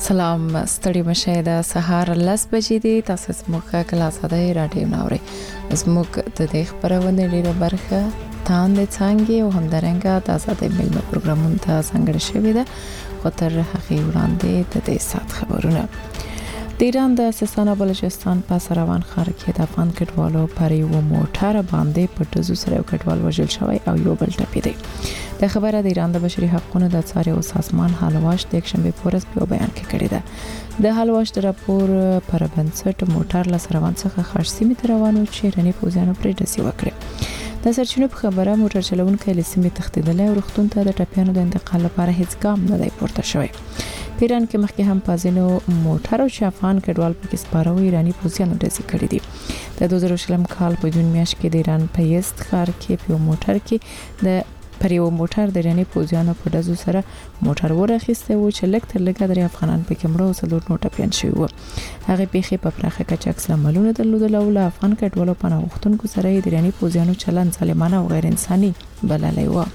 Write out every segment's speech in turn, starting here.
سلام ستړي مشه د سهار 10 بجې دي تاسو زموږه کلاس ده راډیو ناوري زموږ د دې خبرونه ډیره برخه تاند څنګه او همدارنګه تاسو د میل پروګرامونو ته څنګه شوي ده خو تر هغه وړاندې د دې سات خبرونه د ایران د سیستان بلوچستان په سروان ښار کې د افغان کډوالو پر یو موټر باندې په ټزو سره یو کډوال وژل شوی او یو بل ټپي دی. د خبره د ایران د بشري حقوقو د څاري او سازمان حالواش د یکشنبه پورز په بیان کې کړی ده. د حالواش د راپور پر بنسټ موټر له سروان څخه خارسي متر روانو چې رنی پوزانو پرې ډسي وکړي. د سرچینو په خبره موټر چلونکي له سیمې تښتیدل او رختون ته د ټپیانو د انتقال لپاره هیڅ ګام نه دی پورته شوی. په ایران کې مخکې هم پازینو موټر او افغان کډوال پکې سپارو ایرانی پوزانو ډسي کړی دي. د 2020 کال په جون میاشت کې د ایران په یزد ښار کې په موټر کې د پر یو موټر د رنی پوزانو په دزو سره موټر ورخسته و چې لک تر لګه د افغانان په کمرو او سلوټ نوټه پین شوی و. هغه پیخي په پراخه کچه عکس عملونه درلودل او له افغان کډوالو په نوښتونکو سره د رنی پوزانو چلن ظالمانه او غیر انساني بللی و.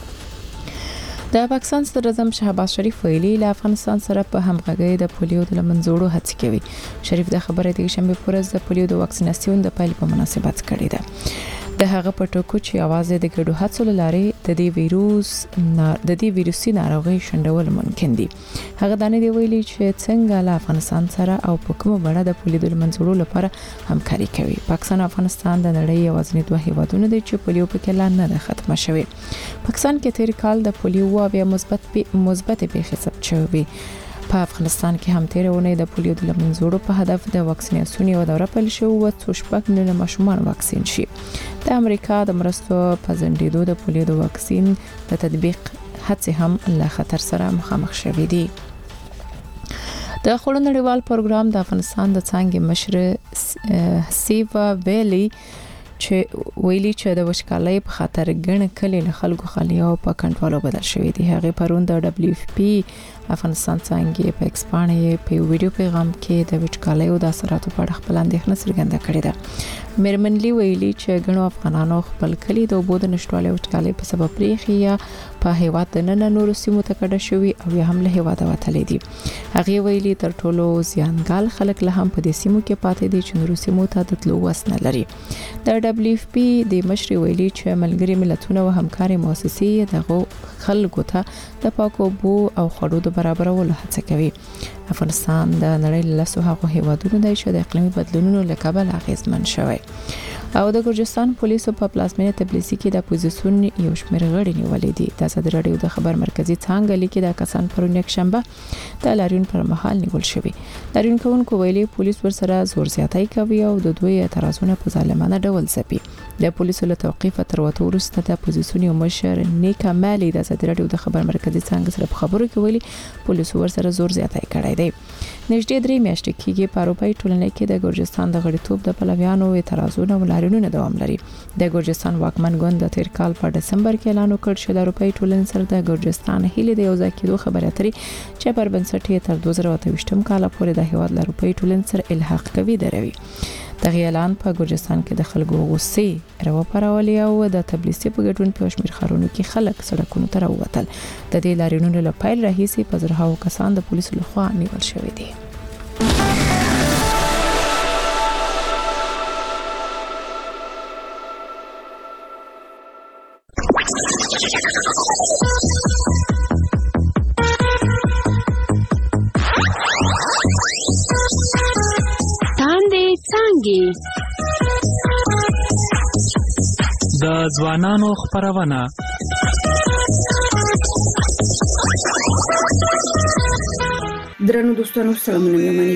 د پاکستان صدر اعظم شهباز شریف ویلي له افغانستان سره په همغږي د پولیو د منځوړو هڅې کوي. شریف د خبرې د شنبه پورز د پولیو د واکسیناسیون د پیل په مناسبت کړی ده. د هغه په ټکو چې आवाज د ګډو هڅو لارې د دې ویروسي ناروغي شندول ممکن دي. هغه دانه دی ویلي چې څنګه له افغانستان سره او په کومه بڼه د پولیو د منځوړو لپاره همکاري کوي. پاکستان او افغانستان د نړۍ یوازینی دوه هیوادونه دي چې پولیو په کې لا نه ختمه شوی. پاکستان کې تیر کال د پولیو بیا مثبت پیښې ثبت شوې. په افغانستان کې هم تیرونه د پولیو د منځوړو په هدف د واکسیناسیون یو دوره پیل شو او څو شپږ میلیونه ماشومان واکسین شي. د امریکا د مرستو په ځنډېدو د پولیو د واکسین د تطبیق هڅې هم له خطر سره مخامخ شوې دي. د خړو نړیوال پروګرام د افغانستان د څنګه مشر سیوا ویلي چې ویلي چې د وشکالۍ په خاطر ګڼ کلی له خلکو خالي او په کنټرول بدل شوی دی. هغه پرون د دبليو اف پی افغانستان څنګه په ایکسپانډ په ویډیو پیغام کې د وشکالۍ او د اثراتو په اړه خپل اندېښنه څرګنده کړې ده. میرمنلی ویلي چې ګڼو افغانانو خپل کلی د وبود نشټوالۍ وشکالۍ په سبب پریخي یا په هیواد د نن نور سیمو ته کډه شوی او یا هم له هیواد وتلې دي. هغه ویلي تر ټولو زیانګال خلک له هم په دې سیمو کې پاتې دي چې نور سیمو ته د تلو وس نه لري. د دبليو اف پی د مشر ویلي چې ملګری ملتونه او همکاري مؤسسې دغه خلکو ته د پاکو بو او خړو د برابرولو هڅه کوي. افغانستان د نړۍ له لسو هیوادونو دی چې د اقلیمي بدلونونو له کبله اغیزمن شوی. او د ګرجستان پولیسو په پلازمینه تبلیسي کې د اپوزیسیون یو شمېر غړي نیولې دي. د ازادي راډیو د خبر مرکزی څنګه لیکي د کسان پرون یک شنبه د لاریون پر مهال نیول شوی. لاریون کوونکو ویلي پولیس ورسره زور زیاتی کوي او د دوی اعتراضونه په ظالمانه ډول ځپي. د پولیسو له توقیف تر وته وروسته د اپوزیسیون یو مشر نیکا مالی د ازادي راډیو د خبر مرکزی څنګه سره په خبرو کې ویلي پولیسو ورسره زور زیاتی کړی دی. نږدې 3 میاشتې کېږي په اروپای ټولنې کې د ګرجستان د غړیتوب د پلویانو اعتراضونه او لاریونونه دوام لري. د ګرجستان واکمن ګوند د تیر کال په دسمبر کې اعلان وکړ چې د اروپای ټولنې سره د ګرجستان هیله د یو ځای کېدو خبره اترې چې پر بنسټ یې تر 2028 کال پورې د هیواد له اروپای ټولنې سره الحاق کوي دروي. دغه اعلان په ګرجستان کې د خلکو غوسې راوپارولې او د تبلیسي په ګډون په شمیر خارونو کې خلک سړکونو ته راووتل. د دې لاریونونو له پیل راهیسې په زرهاو کسان د پولیسو لخوا نیول شوي دي. د ځوانانو خبرونه درنو دوستانو سلامونه مېمنې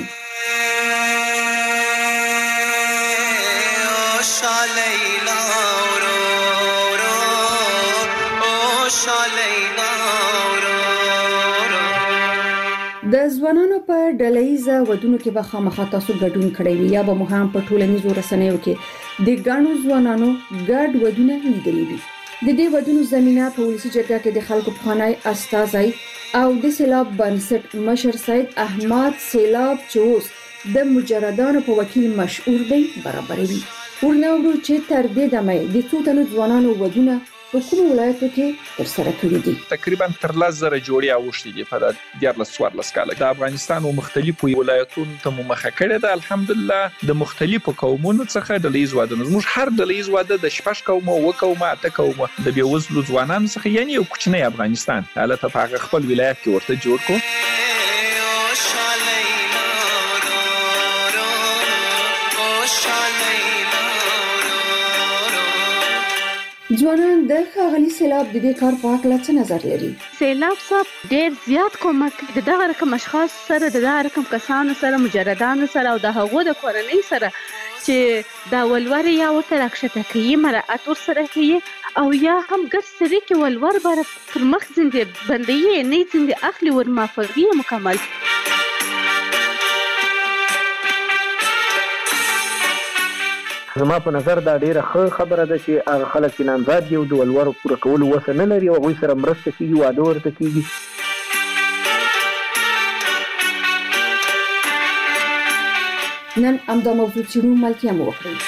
د ځوانانو په ډلهیزه ودونو کې به خامخا تاسو ګډون کړی وي یا به مو هم په ټولنیزو رسنیو کې د ګڼو ځوانانو ګډ ودونه لیدلي دي. د دې ودونو زمينه په ولسی جرګه کې د خلکو پخوانی استازي او د سیلاب بنسټ مشر سید احمد سیلاب چوس د مجردانو په وکیل مشهور دی برابروي. ورنوړو چې تر دې دمه د څو تنو ځوانانو ودونه په کومو ولایتو کې ترسره کړي دي. تقریبا تر 10,000 جوړې اوښتي دي په 14 کال د افغانستان او مختلفو ولایتونو ته مخه کړې ده. الحمدلله د مختلفو قومونو څخه د ډلهیز واده زموږ هر ډلهیز واده د 6 قومه و قومه اته قومه د بیوزلو ځوانانو څخه یعنی یو کوچنی افغانستان حالت په خپل ولایت کې ورته جوړ کو. ځوانان د ښاغلي سیلاب د دې کار په اړه څه نظر لري؟ سیلاب صاحب ډېر زیات کومک د دغه رقم اشخاص سره د دغه رقم کسانو سره مجردانو سره او د هغو د کورنۍ سره چې دا ولور یا ورته راکښته کوي مراعات ورسره کوي او یا هم ګډ سری کې ولور بر پر مخ زنده بندي نه زنده اخلي ور مافوي مکمل. زما په نظر دا ډیره ښه خبره ده چې هغه خلک چې نامزاد دي او د ولور پوره کولو وس نه لري او هغوی سره مرسته کیږي واده ورته کیږي. نن همدا موضوع څیړو ملتیا مو وکړئ.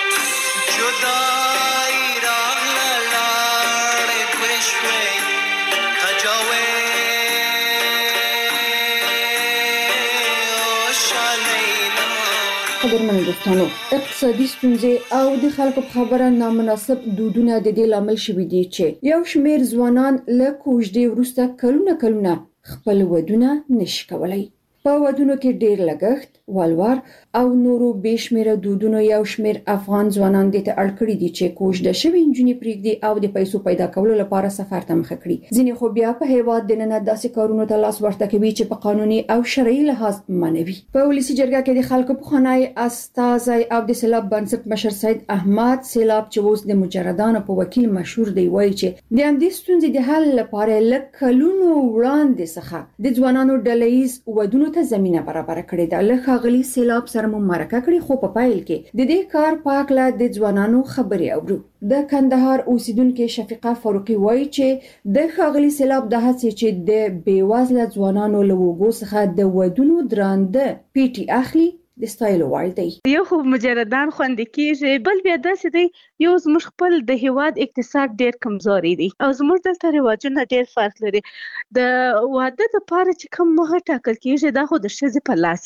قدرمن دوستانو اقتصادي ستونزې او د خلکو په خبره نامناسب دودونه د دې لامل شوي دي چې یو شمېر ځوانان له کوژدې وروسته کلونه خپل ودونه نشي کولای. په ودونو کې ډېر لګښت، ولور او نورو بېشمېره دودونو یو شمېر افغان ځوانان دې ته اړ کړي دي چې کوژده شوې نجونې پرېږدي او د پیسو پیدا کولو لپاره سفر ته مخه کړي. ځینې خو بیا په هېواد دننه داسې کارونو ته لاس ورته کوي چې په قانوني او شرعي لحاظ منع وي. په ولسي جرګه کې د خلکو پخوانی استازی او د سیلاب بنسټ مشر سید احمد سیلاب چې اوس د مجردانو په وکیل مشهور دی وایي چې د همدې ستونزې د حل لپاره له کلونو وړاندې څخه د ځوانانو ډلهییز ودونو ته زمینه برابر کړې ده. له ښاغلي سیلاب سره مو مرکه کړې خو په پایل کې د دې کار په اړه د ځوانانو خبرې اورو. د کندهار اوسیدونکو شفیقه فاروقي وایي چې د ښاغلي سیلاب د هڅې چې د بیوازله ځوانانو له وګو څخه د ودونو درانده پیټي اخلي د ستایلو وړ دی. یو خو مجردان خوندې کېږي، بل بیا داسې دی یو زموږ خپل د هیواد اقتصاد ډېر کمزوري دی او زموږ دلته رواجونه ډېر فرق لري. د واده دپاره چې کوم مهر ټاکل کېږي دا خو د ښځې په لاس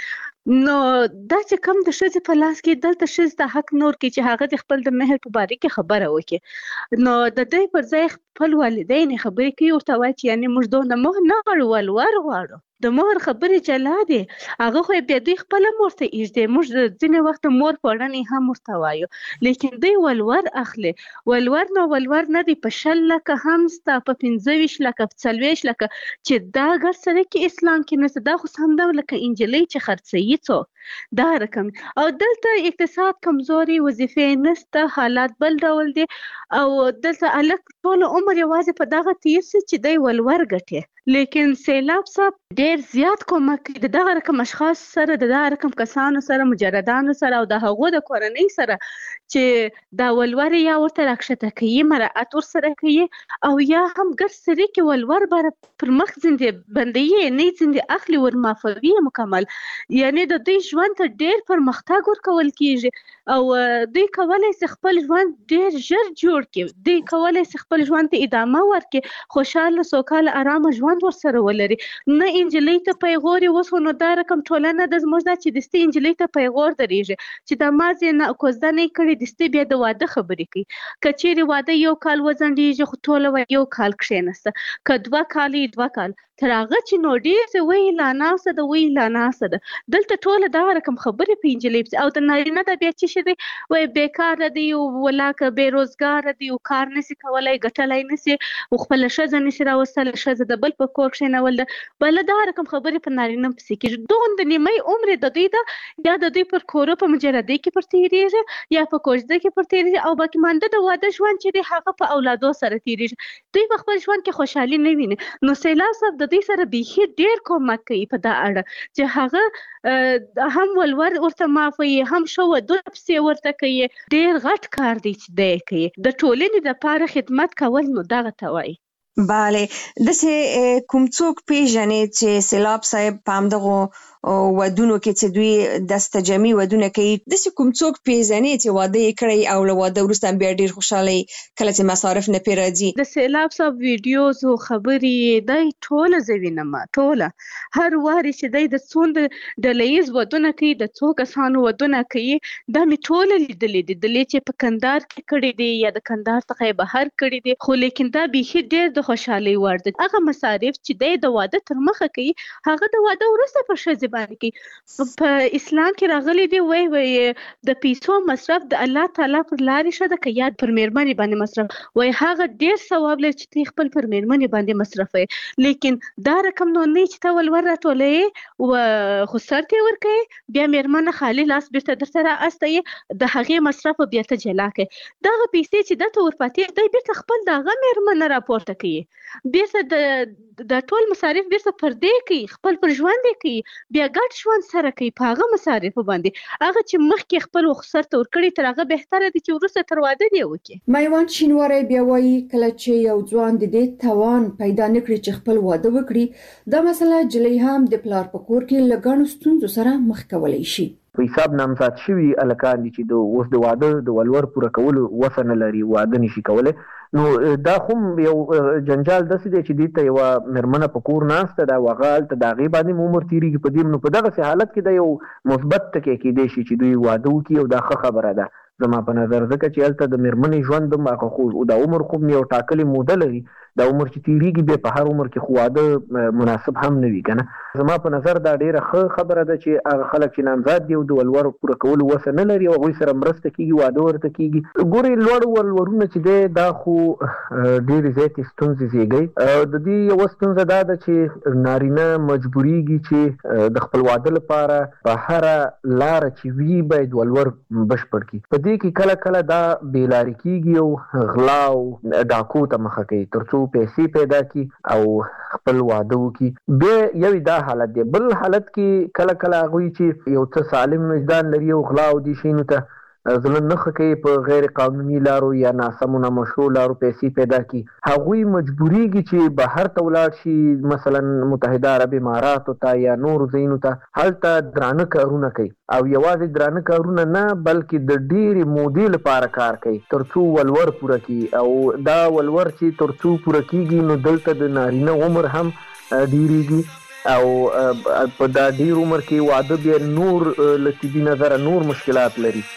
کې نو دا چې کوم د ښځې په لاس کې دلته ښځې ته حق نور کې چې هغه د خپل د مهر په باره کې خبره وکړي. نو د دوی پر ځای خپل والدین خبرې کوي ورته وایي چې یعنې موږ دونه مهر نه غواړو ولور غواړو. د مهر خبرې جلا دي هغه خو بیا دوی خپله مور ته ایږدي. موږ ځینې وخت مور پوړنې هم ورته وایو لیکن دوی ولور اخلي. ولور نو ولور نه دی په 10 لکه هم ستا په 25 لکه په 40 لکه چې دا ګډ سره کې اسلام کې نشته. دا خو سم ده لکه انجلۍ چې خرڅوي څوک دا رقم. او دلته اقتصاد کمزوري، وظیفې نشته، حالات بل ډول دي او دلته الک ټول عمر یوازې په دغه تیر سي چې دی ولور ګټي. لیکن سیلاب صاحب ډېر زیات کومک د دغه رقم اشخاص سره د دغه رقم کسانو سره مجردانو سره او د هغو د کورنۍ سره چې دا ولور یا ورته راکښته کوي مراعات ورسره کوي او یا هم ګډ سری کې ولور بر پر مخ زنده بندي نه زنده اخلي ور مافوي مکمل. یعنی د دوی ژوند ته ډېر پرمختګ ورکول کیږي او دوی کولای شي خپل ژوند ډېر ژر جوړ کړي. دوی کولای شي خپل ژوند ته ادامه ورکړي، خوشاله سوکاله آرامه ژوند ورسره ولري. نه انجلۍ ته پیغور وسو نو دا رقم ټولنه د زموږ دا چې دستي انجلۍ ته پیغور درېږي چې د مازې نه کوزده نه کړي دستي بیا د واده خبرې کوي. کچېرې واده یو کال وځنډېږي خو ټوله یو کال کښېنسته که 2 کال 2 کال تر هغه چې نو ډېر وایي لا ناسته ده وایي لا ناسته ده. دلته ټوله دغه رقم خبرې په انجلۍ او د نارینه ده بیا څه شي دی وایي بېکاره دی ولاکه بېروزګاره دی او کار نشي کولی ګټلی نشي او خپله ښځه نشي راوستلی ښځه د بل په کور کښېنول ده. بله دغه رقم خبرې په نارینه پسې کېږي. دومره نیمۍ عمر د دوی ده یا د دوی پر کورو په مجردۍ کې پر تېرېږي یا په کوژده کې پر تېرېږي او باقي مانده د واده ژوند چې دی هغه په اولادو سره تېرېږي. دوی په خپل ژوند کې خوشحالي نه ویني. نو سیلاب صاحب د دوی سره بیخي ډېر کومک کوي په دا اړه چې هغه هم ولور ورته معاف وي هم ښه ودونه پسې ورته کوي. ډېر غټ کار دی چې دی کوي. د ټولنې دپاره خدمت کول نو دغه ته وایي. bale داسې کوم څوک پیژنې چې سیلاب صاحب په همدغو ودونو کې چې دوی دستجمي ودونه کوي داسې کوم څوک پیژنې چې واده یې کړی او له واده وروسته بیا ډېر خوشحاله کله چې مصارف نه پرې راځي؟ د سیلاب صاحب ویډیوز او خبرې دی ټوله زه وینم، ټوله هر واري چې دی د څومره ډلهییز ودونه کوي، د څو کسانو ودونه کوي، دا مې ټوله لیدلې دي. دلې چې په کندهار کې کړي دي یا د کندهار څخه یې بهر کړي دي، خو لیکن دا بیخي ډېر د خوشحالۍ وړ دی. هغه مصارف چې دی د واده تر مخه کوي هغه د واده وروسته په ښځې په اسلام کې راغلي دي وای د پیسو مصرف د الله تعالی پر لارې شه ده که یا پر میرمنې باندې مصرف وای هغه ډیر ثواب لري چې تی خپل پر میرمنې باندې مصرفوي، لیکن دا رقم نو نه چې ته ولور راټولوي و خو سر ته ورکوي بیا میرمنه خالي لاس بیرته درته رااستوي د هغې مصرف بیا ته جلا کوي. دغه پیسې چې دته ورپاتې دی بیرته خپل دغه میرمنه راپورته کوي، بیرته د ټول مصارف بیرته پر دې کوي، خپل پر ژوند یې کوي، بیا ګډ ژوند سره کوي په هغه مصارفو باندې. هغه چې مخکې خپل خسر ته ورکړي تر هغه بهتره دي چې وروسته تر واده دی وکړي. میوان شینواری بیا وایي کله چې یو ځوان د دې توان پیدا نکړي چې خپل واده وکړي دا مسله جلی هم د پلار په کور کې له ګڼو ستونزو سره مخ کولی شي. په حساب نامزاد شوي هلکان دي چې اوس د واده د ولور پوره کولو وسه نه لري، واده نشي کولی، نو دا خو یو جنجال داسې دی چې دې ته یوه مېرمنه په کور ناسته ده او هغه هلته د هغې باندې هم عمر تېرېږي په دې، نو په دغسې حالت کې دا یو مثبت ټکی کېدی شي چې دوی واده وکړي او دا ښه خبره ده زما په نظر، ځکه چې هلته د مېرمنې ژوند هم هغه خو دا عمر خو یو ټاکلې موده لري، دا عمر چې تېرېږي بیا په هر عمر کې خو واده مناسب هم نه وي که نه. زما په نظر دا ډېره ښه خبره ده چې هغه خلک چې نامزاد دي او د ولور پوره کولو وسه نه لري او هغوی سره مرسته کېږي، واده ورته کېږي. ګورې لوړ ولورونه چې دی دا خو ډېرې زیاتې ستونزې زېږوي. د دې یوه ستونزه دا ده چې نارینه مجبورېږي چې د خپل واده لپاره په هره لاره چې وي باید ولور بشپړ کړي. په دې کې کله کله دا بېلارې کېږي او غلا او ډاکو ته مخه کوي تر څو پیسې پیدا کړي او خپل واده وکړي. بیا یو دا حالت دی. بل حالت کې کله کله هغوی چې یو څه سالم وجدان لري او غلا او دې شیانو ته زړه نه ښه کوي په غیر قانوني لارو یا ناسمو نامشروع لارو پیسې پیدا کړي، هغوی مجبورېږي چې بهر ته ولاړ شي، مثلا متحده عرب اماراتو ته یا نورو ځایونو ته، هلته درانه کارونه کوي او یوازې درانه کارونه نه بلکې د ډېرې مودې لپاره کار کوي تر څو ولور پوره کړي، او دا ولور چې تر څو پوره کېږي نو دلته د نارینه عمر هم ډېرېږي او په دا ډېر عمر کې واده بیا نور له طبي نظره نور مشکلات لري.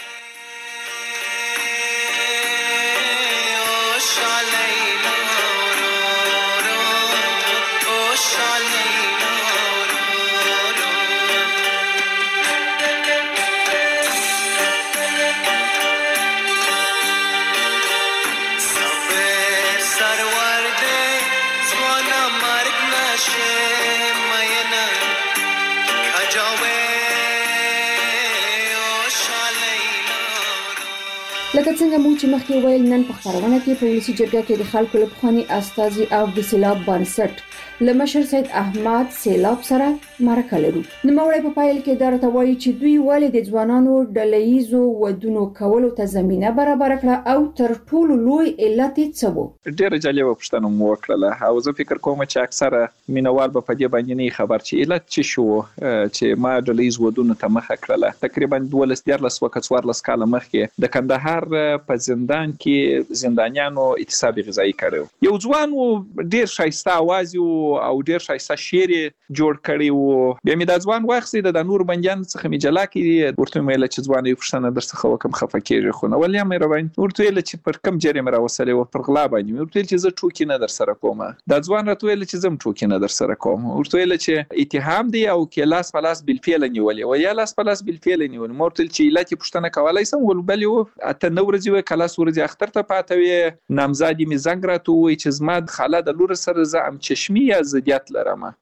لکه څنګه موږ چې مخکې ویل نن په خبرونه کې په ولسي جرګه کې د خلکو له پخواني استازي او د سیلاب بنسټ له مشر سید احمد سیلاب سره مرکه لرو. نوموړی په پایل کې دا راته وایي چې دوی ولې د ځوانانو ډلهییزو ودونو کولو ته زمینه برابر کړه او تر ټولو لوی علت یې څه و. ډېره جالبه پوښتنه مو وکړله او زه فکر کوم چې اکثره مینوال به په دې باندې نه خبر چې علت څه شو چې ما ډلهییز ودونو ته مخه کړله. تقریبا 12-14 کاله مخکې د کندهار په زندان کې زندانیانو اعتصاب غذایی کړو. یو ځوان ډېر ښایسته اواز او ډېر ښایسته شعر جوړ کړی و. بیا مې دا ځوان واخیستی د نورو بندیانو څخه مې جلا کړي، ورته مې ویله چې ځوانه یو پوښتنه درڅخه وکړم خفه کېږې خو نه، ولې مهرباني؟ ورته ویله چې پر کوم جرم مې راوستلی و؟ پر غلا باندې. مې ورته ویل چې زه ټوکې نه درسره کوم. دا ځوان راته ویله چې زه هم ټوکې نه درسره کوم. ورته ویله چې اتهام دی او کې لاس په لاس بالفعله نیولې و یا لاس په لاس بالفعله نیولې. ما ورته ویل چې علت یې پوښتنه کولی شم؟ ول بلې و 8 ورځې وې که 10 ورځې اختر ته پاته وې، نامزادې مې زنګ راته ووایي چې زما د خاله د لور سره زه هم چشمي یا ضدیت لرم.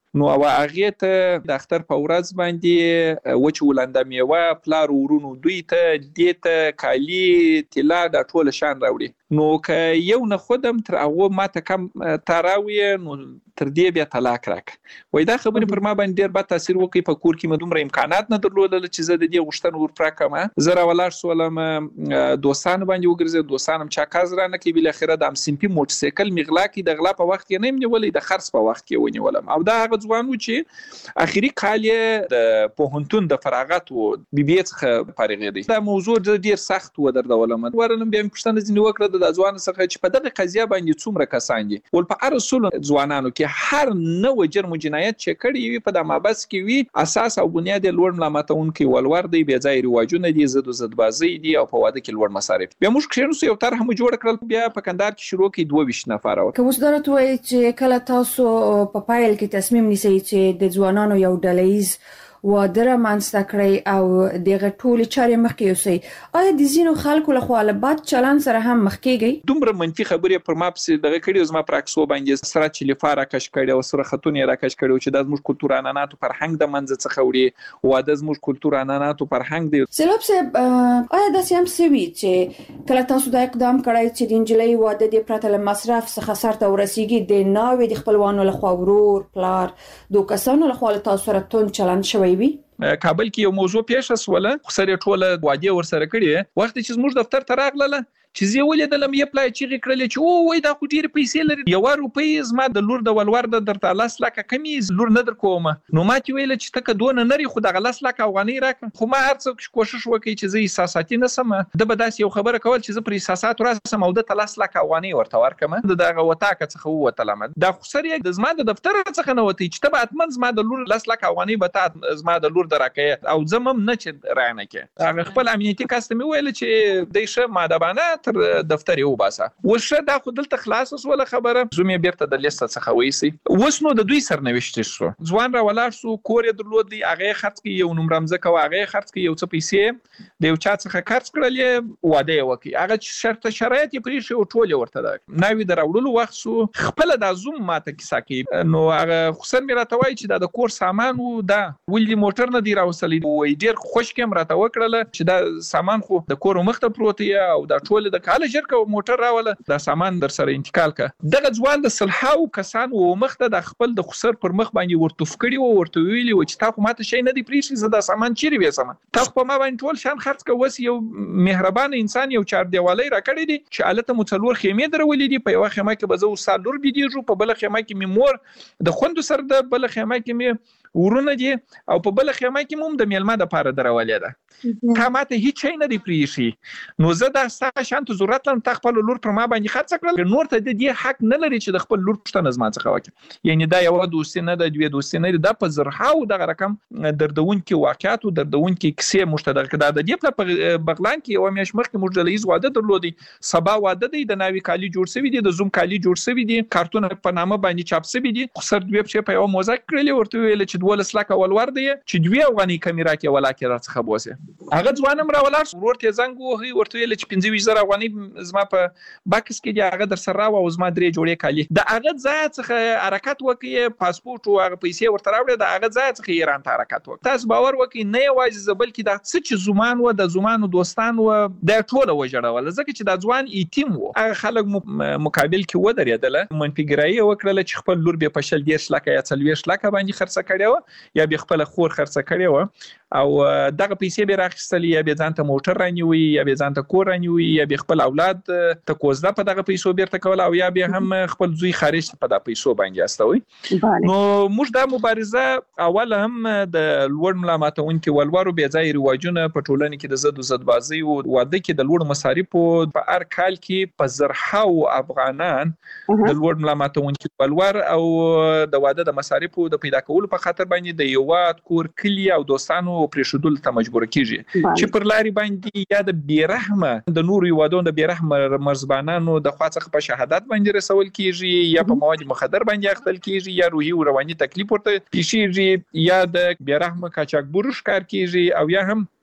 نو او هغه ته د اختر په ورځ باندې وچ ولنده میوه پلار ورونو دوی ته دیته کالی طلا د ټول شان راوړي. نو که یو نه خودم تر هغه ماته کم تراوی نو تر دې بیا طلاق راک. وای دا خبره پر ما باندې ډیر بد تاثیر وکړي. په کور کې مدومره امکانات نه درلودل چې زه د دې غوښتنه ورپراکم. زه راولار سولم دوستان باندې وګرځم، دوستانم چا کاز را نه کې بل اخره د امسمپي موټرسایکل مغلا کې د غلا په وخت کې نه نیولې، د خرڅ په وخت کې ونیولم. او دا هغه ځوانو چې اخیری کال د پوهنتون د فراغت او بي بي څخه فارغ دي. دا موضوع ډیر سخت و دردولم. ورنم بیا پښتنه ځنی وکړه د ځوان څخه چې په دغه قضیه باندې څومره کسان دي ول په ارسل ځوانانو کې هر نو جرم جنایت چې کړی وي په د مابس کې وي اساس او بنیاد لوړ ملامتونکي ولور دی، بیا ځای رواجونه دي، زد زدبازي دي او په واده کې لوړ مصارف. بیا موږ کښینو یو طرح مو جوړ کړل. بیا په کندهار کې شروع کی 22 نفر او که اوس درته وایي چې کله تاسو په پایل کې تصمیم نیسئ چې د ځوانانو یو ډلهیز واده رامنځته کړئ او دغه ټول چارې مخکې یوسئ، آیا د ځینو خلکو لخوا له بد چلند سره هم مخ کیږي؟ دومره منفي خبرې پر ما پسې دغه کړي زما پر عکسو باندې سره چې لفاره کش کړي او سره خاتون را کش کړي چې د زموږ کلتور عنعناتو فرهنګ د منځ څخه وړي. واده زموږ کلتور عنعناتو فرهنګ دی. سیلاب صاحب آیا داسې هم سوي چې کله تاسو دا اقدام کړی چې د انجلۍ واده د پرته له مصرف څخه سرته ورسیږي، د ناوې د خپلوانو لخوا ورور پلار دوه کسانو لخوا تاسو سره تون چلند شوی وي؟ کابل کې یو موضوع پیښه سوله، خو سره ټوله واده ورسره کړی. وخت چې زموږ دفتر ته راغله چې زه ولیدلم یې پلای چې کړل چې او وای دا خو ډیر پیسې لري، یو روپۍ زما د لور د ولور د درته لاس لکه کمی لور نه در کوم. نو ما چې ویل چې تک دونه نری خو د غلاس لکه افغاني راک. خو ما هرڅه کوشش وکړ چې زه احساساتي نه سم، د بداس یو خبره کول چې زه پر احساسات راسم او د تلاس لکه افغاني ورته ورکم. دغه وتاکه څخه وتلم دا خو سره د زما د دفتر څخه نه وتی چې تبع اتمن زما د لور لاس لکه افغاني به زما د لور دراکې او زمم نه چې رانه کې هغه خپل امنیتي کاستمي ویل چې دیشه مادبانه تر دفتر وباسه. وشه دا خو دلته خلاص وسوله خبره زومې بیرته د لیست څخه وېسي. وس نو د دوی سرنوشت شو. ځوان را ولاړ سو، کور یې درلود دی، هغه خرڅ کی یو نوم رمزه کو، هغه خرڅ کی یو څه پیسې د یو چا څخه خرڅ کړل، واده وکي. هغه شرط شرایط یې پرې شو ټول ورته دا ناوی دراوړلو وخت سو خپل د زوم ماته کیسه کی. نو هغه خسر مې راته وای چې د کور سامان و دا ولې موټر نه دی راوصلې، وای ډیر خوش کېم راته وکړل چې دا سامان خو د کور مخ ته پروت دی او دا ټول د کال شرکه موټر راوله دا سامان در سره انتقال کا. دغه ځوان د صلحاو کسان و مخته د خپل د خسر پر مخ باندې ورتوف کړي او ورته ویلي و چې تا خو ماته شي نه دی پریښی، زه دا سامان چیرې وېسم، تا خو په ما باندې ټول شان خرڅ کا. وس یو مهربان انسان یو چار دیوالۍ را کړی دي چې الته مڅلور خیمه درولې دي. په یو خیمه کې به زه وسالور بيدیږو، په بل خیمه کې می مور د خوند سره، د بل خیمه کې می ورونه دي او په بل خیمه کې موږ د میلمه د پاره درولې ده. تا ماته هیڅ شي نه دی پریښی، نو زه دا ستا شانت ضرورت لرم تا خپل لور پر ما باندې خرڅ کړل. نور ته د دې حق نه لري چې د خپل لور پښتنه زما څخه وکړي. یعنی دا یو دوستي نه د دوی دوستي نه دا په زرهاو دغه رقم دردونکي واقعیت او دردونکي کیسې مشترک ده. د دې په بغلان کې یو میاش مخکې موږ د لیز واده درلودي، سبا واده دی، د ناوی کالی جوړ شوی دی، د زوم کالی جوړ شوی دی، کارتون په نامه باندې چاپ شوی دی. خسر دوی په یو موزه کړل ورته ویل چې 12 لک ولور دی چې دوی افغاني کمیرا کې ولاکه راڅخه بوسه. هغه ځوانم را ولاړ ورور ته زنګ وهي ورته ویل چې 25000 افغاني زما په باکس کې دی، هغه در سره راو او زما درې جوړې کالی. د هغه ځای څخه حرکت وکي، پاسپورت او هغه پیسې ورته راوړل، د هغه ځای څخه ایران ته حرکت وکړ. تاسو باور وکي نه یوازې زبل کې د څه چې زمان و د زمانو دوستان و د ټوله وجړول، ځکه چې د ځوان ایتیم و. هغه خلک مقابل کې ودرېدل، منفګرایي وکړل چې خپل لور به په 40 لک یا 40 لک باندې خرڅ کړي و یا به خپل خور خرڅ کړي و او دغه پیسې به راخستلې، یا به ځانته موټر رانیوي، یا به ځانته کور رانیوي، یا به خپل اولاد ته کوزده په دغه پیسو بیرته کول، او یا به هم خپل زوی خارج په دغه پیسو باندې استوي. نو موږ دا مبارزه اول هم د لوړ ملامتونکي ولورو بې ځای رواجونه په ټولنه کې د زد زدبازي او واده کې د لوړ مصارفو په هر کال کې په زرهاو افغانان د لوړ ملامتونکي ولور او د واده د مصارفو د پیدا کولو په خاطر باندې د یوات کور کلی او دوستانو پرېښودل ته مجبور کیږي چې پر لاري باندې یا د بیرحمه د نور یوادون د بیرحمه مرزبانانو د خوا څخه په شهادت باندې رسول کیږي، یا په مواد مخدر باندې اخته کیږي، یا روحي او رواني تکلیف ورته پیښیږي، یا د بیرحمه قاچاقبر ښکار کیږي، او یا هم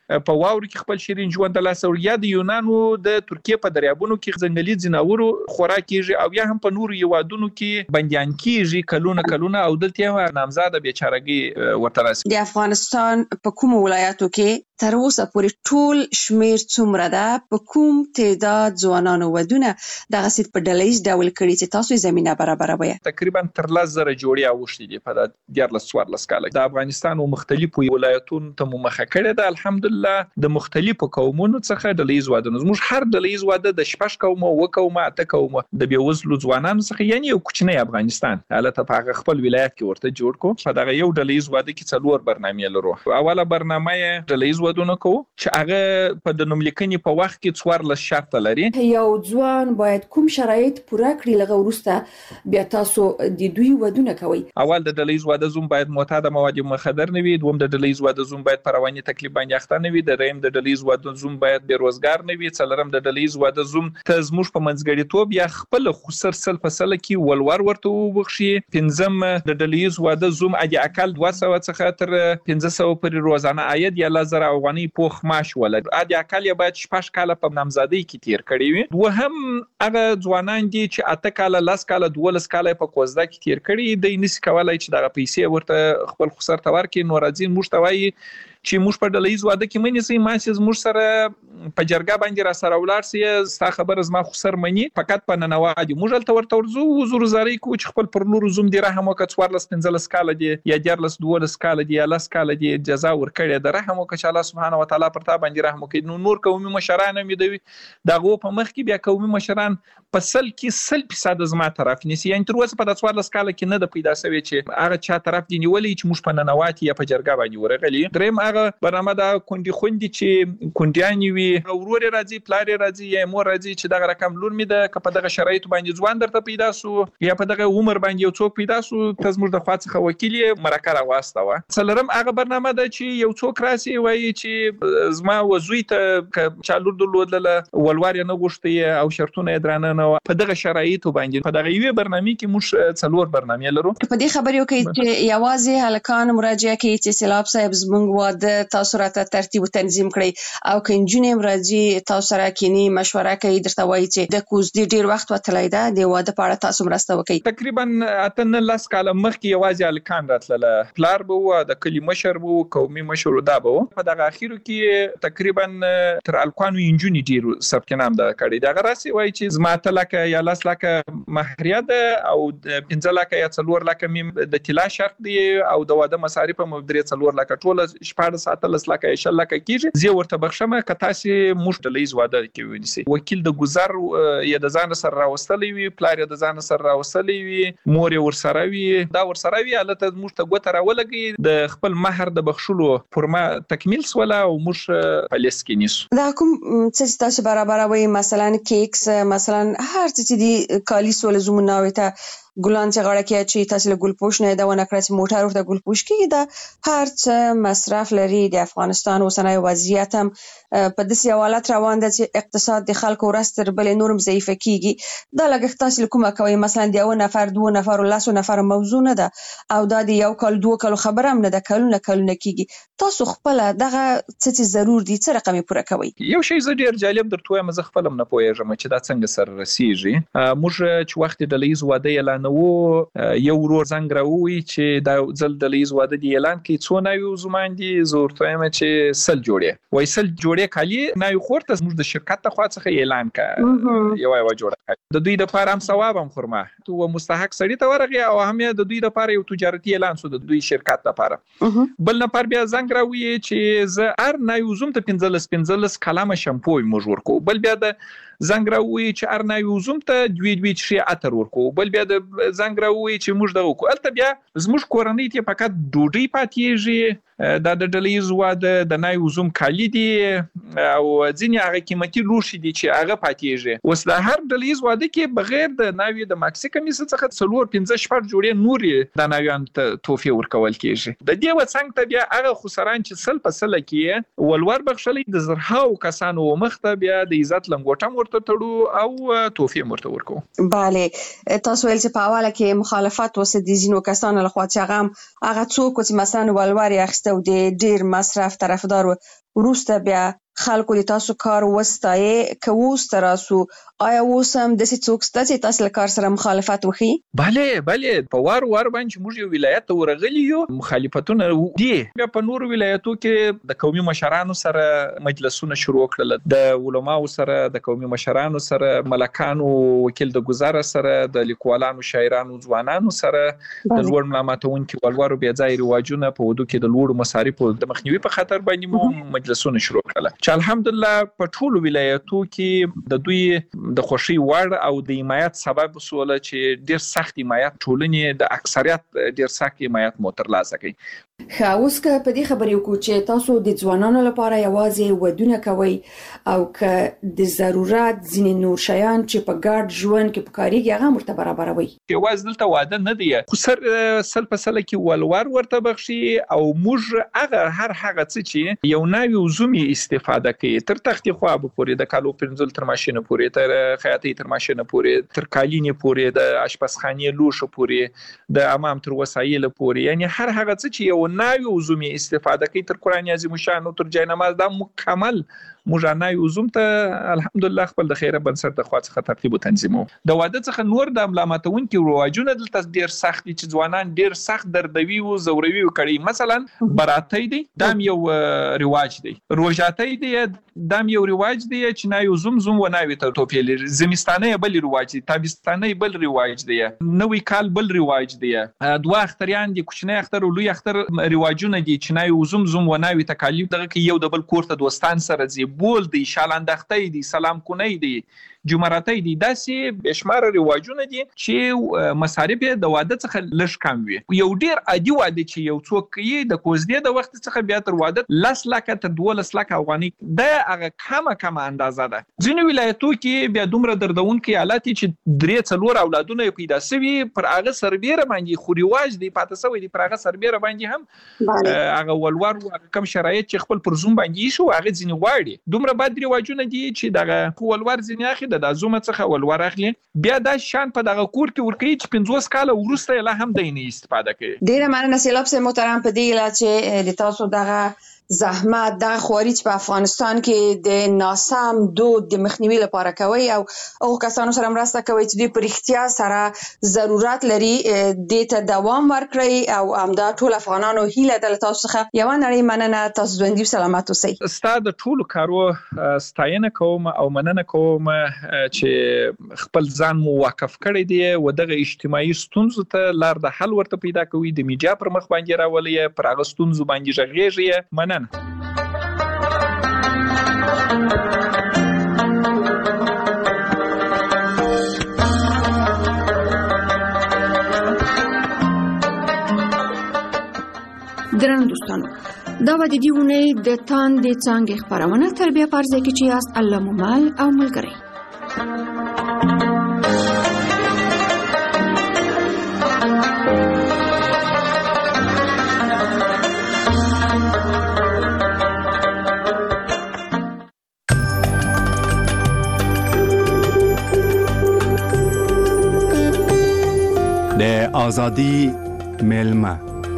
په واورو کې خپل شیرین ژوند د لاس یا د یونانو د ترکیه په دریابونو کې ځنګلي ځناورو خوراک کیږي او یا هم په نورو هیوادونو کې بندیان کیږي کلونه او دلته نامزاده بیچارهګي ورته راسي. د افغانستان په کوم ولایتو کې تر اوسه پورې ټول شمیر څومره ده؟ په کوم تعداد ځوانانو ودونه دغه سیټ په ډلهیز ډول کړي چې تاسو زمينه برابروي؟ تقریبا تر 10,000 جوړې اوښتي دي په 14 کال د افغانستان او مختلفو ولایتونو ته مخه کړې ده. الحمدلله د مختلفو قومونو څخه ډلهیز واده زموږ هر ډلهیز واده د شپږ قومه و قومه اته قومه د بیوزلو ځوانانو څخه یعنی یو کوچنی افغانستان حالت په خپل ولایت کې ورته جوړ کو. په دغه یو ډلهیز واده کې 4 برنامې لرو. اوله برنامه ډلهیز ودونه کو چې هغه په د نوملیکنې په وخت کې 14 شرط لري. یو ځوان باید کوم شرایط پوره کړي لغه ورسته بیا تاسو د دوی ودونه کوي؟ اول د ډلهیز واده زوم باید معتاد مواد مخدر نه وي، دوم د ډلهیز واده زوم باید په رواني تکلیف باندې اخته نه وي، دریم د ډلهیز واده زوم باید بیروزګار نه وي، څلورم د ډلهیز واده زوم ته زموږ په منځګړیتوب یا خپل خسر سل فصل کې ولور ورته وبخشي، پنځم د ډلهیز واده زوم اجي اقل 200 څخه تر 1500 پورې روزانه عاید یا 1000 افغاني پوخ معاش ولر اجي اقل یا باید 6 کاله په نامزادۍ کې تیر کړی وي. دوهم هغه ځوانان دي چې 8 کاله 10 کاله 12 کاله په کوزده کې تیر کړی دی، نس کولای چې دغه پیسې ورته خپل خسر تور کې نور ځین مشتوي چې موږ په ډلهیز واده کې منې سي ماسه موږ سره په جرګه باندې را سره ولار سي ستا خبر زما خسر مني فقط په ننوادي موږ ته ورته ورزو وزور زاري کو چې خپل پر نور زوم دی رحم وکړ 14 کاله دی یا 12 کاله دی یا 10 کاله دی جزا ورکړي د رحم وکړي الله سبحانه و تعالی پر تا باندې رحم وکړي. نور قومي مشران امیدوي دغه په مخ کې بیا قومي مشران په سل کې 100% زما طرف نيسي، یعنی تر اوسه په 14 کاله کې نه د پیدا سوي چې هغه چا طرف دی نیولې چې موږ په ننواتي یا په جرګه باندې ورغلي. دریم هغه برنامه دا خوندي چې کونډیان وي ورور راځي پلار راځي یا مور راځي چې دغه رقم لور می د په دغه شرایط باندې ځوان درته پیدا سو یا په دغه عمر باندې یو څوک پیدا سو ته زموږ د خواڅخه وکیل مرکه راواسته و. څلورم هغه برنامه ده چې یو څوک راسي وایي چې زما وزوی ته چالور دلودله ولوار نه غوښتي او شرطونه درانه نه په دغه شرایط باندې په دغه یوه برنامه کې موږ 4 برنامې لرو. په دې خبرو کې چې یوازې هلکان مراجعه کوي چې سیلاب صاحب زموږ واده تاسو راته ترتیب او تنظیم کړی او کنجونې راځي تاسو سره کینی مشوره کوي درته وایي چې د کوزدي ډیر وخت وتلای دا د واده په اړه تاسو مرسته وکړي. تقریبا 18 کاله مخکې یوازې هلکان راتله، پلار به د کلی مشر به قومي مشر دا به په دغه اخیرو کې تقریبا تر الکانو انجونی ډیر ثبت نام دا کړی دا راسي وایي چې زما تلکه یا 10 لک مهریه ده او 15 لک یا 4 لک مم د طلا شرط دی او د واده مصارف هم 4 لک ټول 14 لک یا 10 لک کیږي. زه ورته بخښم کته سي موږ ډلهیز واده کې ونیسي. وکیل د گذر یا د ځان سره راوستلې وي، پلار د ځان سره راوستلې وي، مور ور سره وي، دا ور سره وي الته موږ ته ګوت راولګي د خپل مہر د بخښلو فرما تکمیل سوله او موږ په لیست کې نیسو. دا کوم څه تاسو برابروي مثلا کیکس مثلا هر څه دي کالی سول زمونه وته ګلان چې غړه کې چې تاسو له ګلپوش نه دا ونه کړی چې موټر ورته ګلپوش کېږي دا هر څه مصرف لري. د افغانستان اوسنۍ وضعیت هم په داسې حالت روان ده چې اقتصاد د خلکو ورستر بل نورم ضعیف کیږي. دا لګښت تاسو کومه کوي مثلا د یو نفر 2 نفر 10 نفر موضوع نه ده او دا د یو کال 2 کال خبره هم نه ده کلونه کیږي. تاسو خپل دغه څه ضرور دي څه رقم پوره کوي؟ یو شی زه ډیر جالب درته وایم زه خپل هم نه پوهیږم چې دا څنګه سره رسیږي. موږ چې وخت د ډلهیز واده اعلان نو یو ورور زنګ راوي چې دا ځل ډلهیز واده دی اعلان کوي څو نوي زمان دي زورته یم چې سل جوړې وای سل جوړې کالي نوي خورته موږ د شرکت ته خوا څخه اعلان کړ یو جوړه د دوی د پاره هم ثواب هم خورما تو مستحق سړی ته ورغی او هم د دوی د پاره یو تجارتي اعلان سو د دوی شرکت لپاره. بل نه پر بیا زنګ راوي چې ز ار نوي زوم ته 15 کلمه شامپو موږ ورکو. بل بیا د زنګ راوي چې ار نوي زوم ته دوی شي اتر ورکو. بل بیا د زنګ راوي چې موږ دغه کو البته بیا زموږ کورنۍ ته فقط ډوډۍ پاتېږي دا د ډلهیز واده د نوي زوم کالی دي او ځینې هغه قیمتي لوښي دي چې هغه پاتېږي. اوس د هر ډلهیز واده کې بغیر د نوي د ماکسیکا میس څخه 4-15 جوړې نورې د نویان ته توفیه ورکول کېږي. د دې وڅنګ ته بیا هغه خسران چې سل په سل کې ولور بخښلې د زرهاو کسانو مخته بیا د عزت لنګوټه ورته تړو او توفیه ورته ورکو. bale تاسو ول چې په حواله کې مخالفت وسه دي زینو کسانو له خوا چې هغه څوک چې مثلا ولور یې او د ډیر مصرف طرفدار وروسته بیا خلکو د تاسو کار وستایي کوو ستراسو آیا اوسم د څوک ستاسو چې تاسو له کار سره مخالفت وکړي؟ بله په وار باندې موږ یو ولایت ته ورغلی یو مخالفتونه دي. بیا په نورو ولایتو کې د قومي مشرانو سره مجلسونه شروع کړل، د علماو سره، د قومي مشرانو سره، ملکانو، وکیل د گزاره سره، د لیکوالانو، شاعرانو، ځوانانو سره، د لوړ ملامتونکو ولورو بیا ځای رواجونه په ودو کې د لوړ مصارفو د مخنیوي په خاطر باندې مو مجلسونه شروع کړل چې الحمدلله په ټولو ولایتو کې د دوی د خوشي وړ او د حمایت سبب وسوله چې ډیر سخت حمایت ټولنې د اکثریت ډیر سخت حمایت مو ترلاسه کړي. اوس که په دې خبرې وکړو چې تاسو د ځوانانو لپاره یوازې ودونه کوي او که د ضرورت ځینې نور شیان چې په ګډ ژوند کې پکاريږي هغه مرته برابروي. یوازې دلته واده نه دی، خو سل په سل کې ولور ورته بخشي او موږ هغه څه چې یو نوی وزومي استفاده کوي تر تختې خو به پورې د کالو پنځل تر ماشینه پورې تر خیاطۍ تر ماشینه پورې تر قالینې پورې د اشپزخانې لوښو پورې د امام تر وسایل پورې، یعنی هر هغه څه چې یو نوی وزومي استفاده کوي تر قرآن عظیم شان او تر جای نماز دا مکمل موږ نوی وزوم ته الحمدلله خپل د خیره بنسټ د خوا څخه ترتیب او تنظیمو. د واده څخه نور د ملامتونکو رواجونه دلته ډیر سخت دي چې ځوانان ډیر سخت دردوي او زوروي کړي. مثلا براتۍ دی دام یو رواج دی، روژاتۍ دی دام یو رواج دی چې نوی وزوم و نوی ته توپیل، زمستانه بل رواج دی، تابستانه بل رواج دی، نوی کال بل رواج دی، دوه اختریان دي، کوچنی اختر او لوی اختر رواجونه دي چې نوی وزوم و نوی تکالیف دغه کې یو د بل کور ته دوستان سره ځي، بول دی، شالاندختۍ دی، سلام کونی دی، جمراتۍ دی، داسې بشمار رواجونه دي چې مصارف د واده څخه لږ کم وي. یو ډیر عادي واده چې یو څوک کوي د کوزدې د وخت څخه بیا تر واده 10 لکه تر 12 لکه افغاني د هغه کمه اندازه ده. ځینې ولایتو کې بیا دومره دردونکي حالت چې 3-4 اولادونه پیدا شوي پر هغه سربېره باندې خو رواج دی پاتې شوی دی، پر هغه سربېره باندې هم هغه ولور او کم شرایط چې خپل پر زوم باندې شو هغه ځینې واړي دومره بد رواجونه دي چې دغه ولور ځینې اخی د زوم څخه ولور اخلي بیا دا شان په دغه کور کې ورکوي چې 50 کاله وروسته لا هم دینه استفاده کوي. ډیره مننه سیلاب سه محترم په دې لا چې د تاسو دغه زحمت د خوري چې په افغانستان کې د ناسم دود د مخنیوي لپاره کوي او کسانو سره مرسته کوي چې دوی په اړتیا سره ضرورت لري د ته دوام ورکړي او همدا ټول افغانانو هیله د تاسو څخه یو نړۍ مننه. تاسو ژوندۍ سلامت اوسئ. ستاسو د ټولو کارو ستاینه کوم او مننه کوم چې خپل ځان مو واقف کړی دی او دغه اجتماعي ستونزو ته لار د حل ورته پیدا کوي، د میډیا پر مخ باندې راولي، پر هغه ستونزو باندې ژغېږي. مننه. ګرانو دوستانو، دا و د دې اونۍ د تاندې څانګې خپرونه تربیه پرځای کې چې یاست الله مومال او ملګری. د آزادی ملمه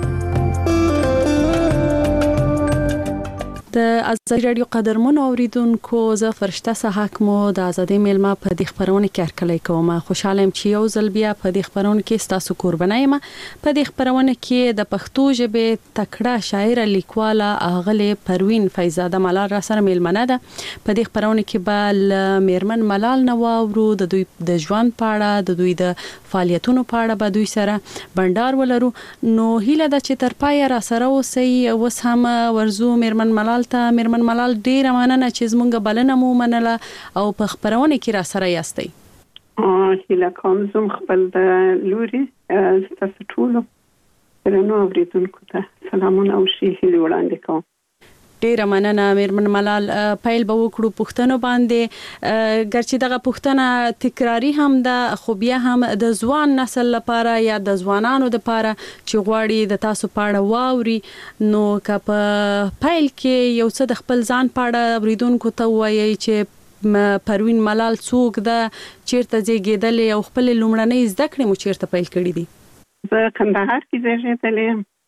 د ازادي رادیو قدرمن اوریدونکو زه فرشته صحاک مو د ازادي ملما په دې خبرونه کې هرکلی کوم. خوشاله يم چې یو ځل بیا په دې خبرونه کې تاسو قربانای ما په دې خبرونه کې د پښتو ژبه تکړه شاعر لیکواله اغله پروین فیضزاده ملال را سره ملمنه ده. په دې خبرونه کې به میرمن ملال نواورو د دوی د ژوند په اړه د دوی د فعالیتونو په اړه به دوی سره بندر ولرو. نو هیله ده چې تر پای را سره اوسئ. اوس هم ورزو میرمن ملال ته. میرمن ملال ډیره مننه چې زمونږ بلنه مو منله او په خبرونه کې را سره یاستئ. هیله کوم زم خپل د لوري تاسو ټول درنو اوریدونکو ته سلامونه او ښې هیلې وړاندې کوم. ډیره مننه میرمن ملال. پیل به وکړو پښتنو باندې، ګرچې دغه پښتنه تکراری هم ده خو بیا هم د ځوان نسل لپاره یا د ځوانانو لپاره چې غواړي د تاسو پاړه واوري. نو که په پیل کې یو څه د خپل ځان پاړه اوریدونکو ته وایي چې پروین ملال څوک ده، چیرته زیږیدلې او خپل لومړنۍ زده کړې مو چیرته پیل کړې دي؟ زه کندهار کې زیږیدلې یم.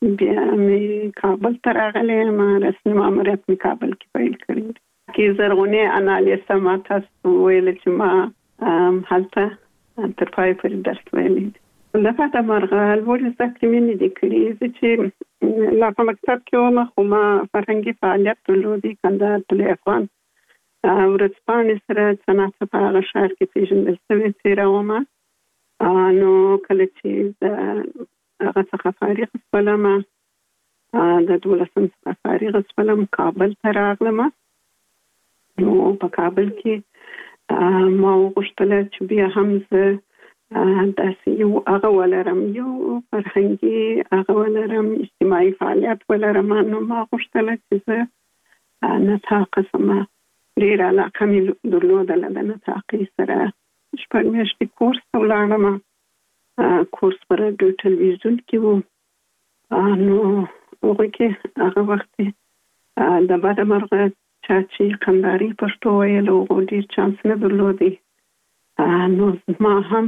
بیا مې کابل ته راغلې ما رسمي ماموریت مې کابل کې پیل کړی کې زرغونې انالیسه ما تاسو ویل چې ما هلته تر پای پورې درس ویلی لکه د مرغه لوړ زده کړې مې نه دي کړې چې لا په مکتب کې وم خو ما فرهنګي فعالیت درلودی کندهار طلوع افغان ورځپاڼې سره صنعت په هغه ښار کې پېژندل شوې څېره وم نو کله چې هغه څخه فارغ شولم د 12 څخه فارغ شولم کابل ته راغلم نو په کابل کې ما وغوښتل چې بیا هم زه داسې یو هغه ولرم یو فرهنګي هغه ولرم اجتماعي فعالیت ولرم نو ما غوښتل چې زه نطاق سم ډېره علاقه مې درلودله د نطاقي سره 6 میاشتې کورس ته ولاړم کورس پر راډیو ټلویزیون کې و نو هغه کې هغه وخت د بده مرغه چې کندهاري پښتو ویل او ډېر چانس نه درلودی نو ما هم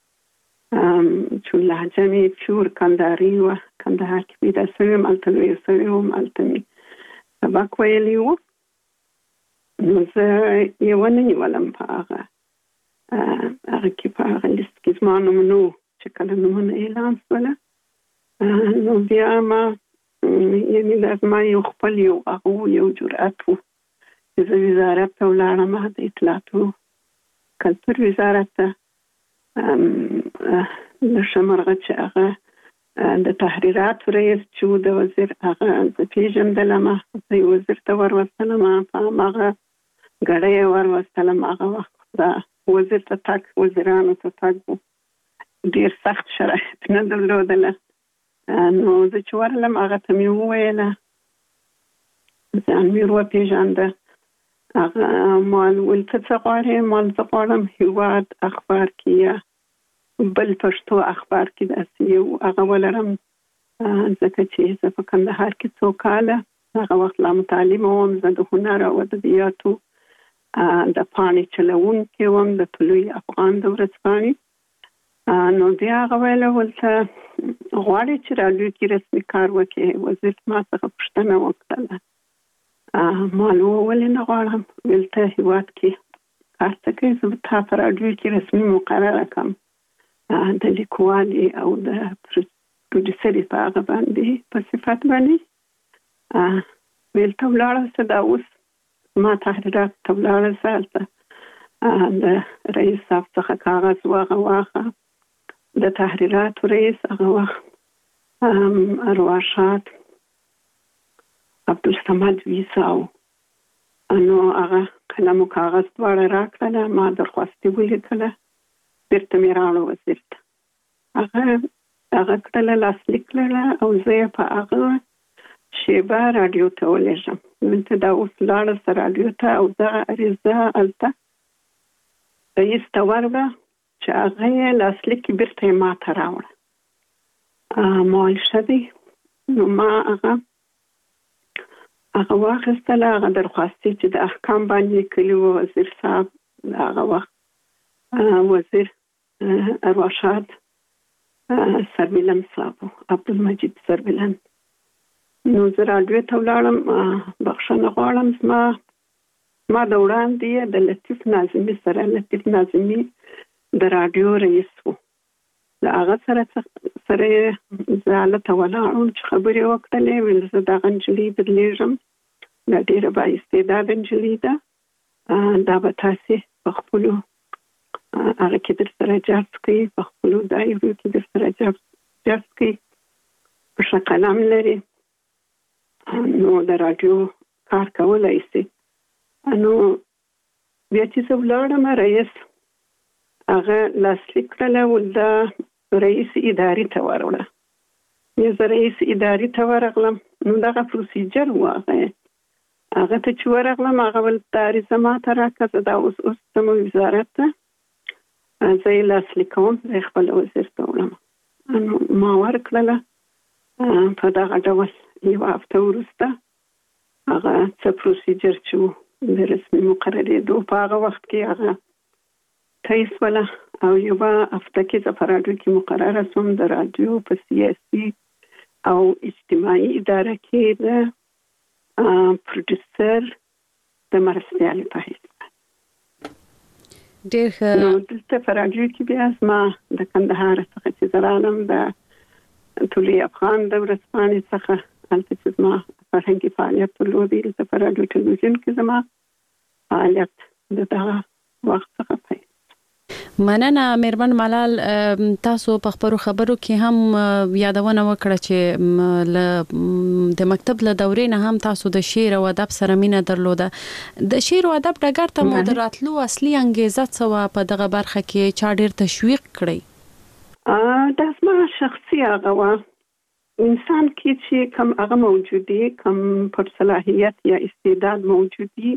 چې لهجه مې چور کندهاري و کندهار کې پیدا شوم هلته لویه شوم هلته مې سبق ویلی و نو زه یې ونه نیولم په هغه کې په هغه لیست کې زما نوم نه و چې کله نومونه اعلان شوله نو بیا ما یعنې زما یو خپل یو جرأت و چې زه وزارت ته ولاړم د اطلاعاتو کلتور وزارت ته له شمرغه چې هغه د تحریراتو رئیس چې د وزیر هغه زه پېژندلم زه یې وزیر ته وروستلم په هماغه ګړی یې وروستلم هغه وخت د وزیر ته تګ وزیرانو ته تګ ډېر سخت شرایط نه درلودله نو زه چې ورغلم هغه ته مې وویله ځان مې وپېژانده هغه مال ول ته څه غواړې مال زه غواړم هېواد اخبار کې یا بل پښتو اخبار کې داسې یو هغه ولرم ځکه چې زه په کندهار کې څو کاله هغه وخت لا متعلمه وم زه د هنر او ادبیاتو د پاڼې چلوونکې وم د طلوع افغان د ورځپاڼې نو بیا هغه ویله ولته غواړې چې راډیو کې رسمي کار وکړې وزیر ما څخه پوښتنه وکړله ما ولې نه غواړم ولته هېواد کې کار څه کوې زه به تا په راډیو کې رسمي مقرره کړم د لیکوالې او د پروډیوسرې په هغه باندې په صفت باندې ولته ولاړه څه دا اوس ما تحریرات ته ولاړه څه هلته د رئیس صاحب څخه کاغذ واخه د تحریراتو رئیس هغه وخت ارواښاد عبدالصمد ویساو نو هغه قلم او کاغذ دواړه راکړله ما درخواست یې ولیکله بیرته مې راوړه وزیر ته هغه کړله لاسلیک کړله او زه یې په هغه شیبه راډیو ته ولېږم دلته دا اوس لاړه سه راډیو ته او دغه عریضه هلته رئیس ته ورغله چې هغه یې لاسلیک بیرته یې ما ته راوړه ما ویل ښه دی نو ما هغه واخیستله هغه درخواستې چې د احکام باندې لیکلي وو وزیر صاحب هغه وخت وزیر ارواښاد سربلند صاحب عبدالمجید سربلند نو زه راډیو ته ولاړم بخښنه غواړم زما د وړاندې د لطیف ناظمي سره لطیف ناظمي د راډیو رئیس و د هغه سره زه هلته ولاړم چې خبرې وکړلې ویل زه دغه نجلۍ بدلېږم دا ډېره بااستعداده نجلۍ ده دا به تاسې په خپلو هغه کې در سره جذب کوي په خپلو دایرو کې در سره جذب کوي په ښه قلم لري نو د راډیو کار کولی شي نو بیا چې زه ولاړم رئیس هغه لاسلیک کړله ولدا رئیس ادارې ته وروړه زه رئیس ادارې ته ورغلم نو دغه پروسیجر و هغه ته چې ورغلم هغه ول دا عریضه ماته راکړه زه دا اوس ځم وزارت ته زه یې لاسلیک کوم زه یې خپل وزیر ته وړم نو ما ورکړله په دغه ډول یوه هفته وروسته هغه څه پروسیجر چې و د رسمي مقررېدو په هغه وخت کې هغه طی شوله او یوه هفته کې زه په راډیو کې مقرره شوم د راډیو په سیاسي او اجتماعي اداره کې د پروډوسر د مرستيال په حیث ډېر نو دلته فرانجو کې بیا زما د کندهار څخه چې زرالم د ټولي افغان د ورځپاڼې څخه هلته چې زما فرهنګي فعالیت درلودی د فرانجو ټلویزیون کې زما فعالیت د دغه وخت څخه پیل. مننه میرمن ملال، تاسو په خبرو کې هم یادونه وکړه چې د مکتب له دورې نه هم تاسو د شعر او ادب سره مینه درلوده. د شعر او ادب ډګر ته مو دراتلو اصلي انګیزه څه وه؟ په دغه برخه کې چا ډېر تشویق کړی؟ دا زما شخصي هغه وه، انسان کې چې کوم هغه موجودي، کوم پر صلاحیت یا استعداد موجودي،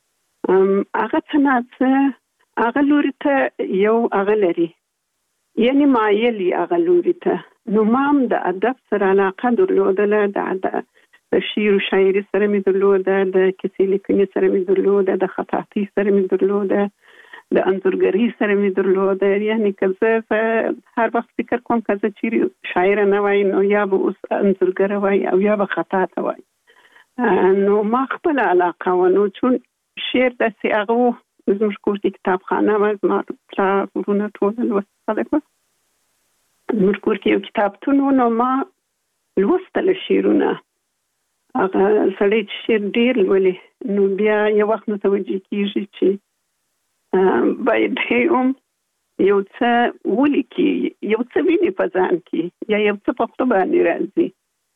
هغه څه نه څه هغه لوري ته یو هغه لري، یعنی مایلی هغه لوري ته. نو مام د ادب سره علاقه درلودله، د شعر او شاعري سره مې درلوده، د کیسې لیکنې سره مې درلوده، د خطاطۍ سره مې درلوده، د انځورګرۍ سره مې درلوده. یعنی که زه هر وخت فکر کوم که زه چیرې شاعر نه وای نو یا به اوس انځورګره وای او یا به خطاطه وای. نو ما خپل علاقه و، نو چون شعر داسې هغه و، زموږ کور کې کتابخانه وه، زما پلار ورونه ټول لوست خلک وه، زموږ کور کې یو کتابتون و. نو ما لوستل شعرونه، هغه سړی چې شعر ډېر لولي نو بیا یو وخت متوجه کېږي چې باید هم یو څه ولیکي، یو څه ویني په ځان کې، یا یو څه په خپل باندې راځي.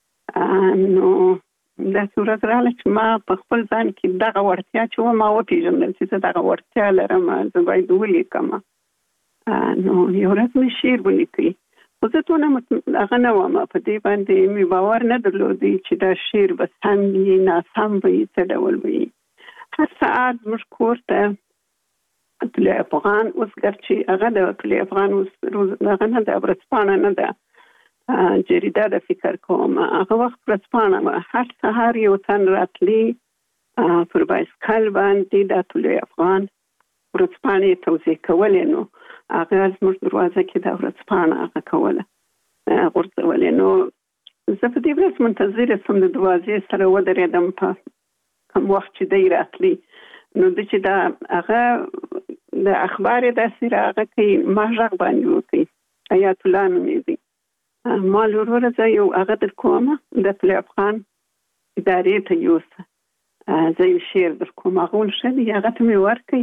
نو داسې ورځ راغله چې ما په خپل ځان کې دغه وړتیا چې وه ما وپېژندل چې زه دغه وړتیا لرم، زه باید ولیکم. نو یو ورځ مې شعر ولیکئ، خو زه دونه هغه نه وم، په دې باندې مې باور نه درلودی چې دا شعر به سم وي ناسم به وي څه ډول وي. هر ساعت زموږ کور ته طلوع افغان، اوس ګرچې هغه د طلوع افغان اوس هغه نه ده، ورځپاڼه نه ده، جریده د فکر کوم، هغه وخت ورځپاڼه وه. هر سهار یو تن راتلی پر بایسکل باندې د طلوع افغان ورځپاڼې توزیع کولې. نو هغه زموږ دروازه کې د ورځپاڼه هغه کوله غورځولې. نو زه په دې ورځ منتظره سوم د دروازې سره ودرېدم په کوم وخت چې دی راتلی. نو د چې دا هغه د اخبار داسې راغی کوي، ما غږ باندې وکړي، حیات الله نومېږي، ما وروره زه یو هغه در کوم د طلوع افغان ادارې ته یوسه، زه یو شعر در کوم، هغه ول ښه دی، هغه ته مې ورکړئ.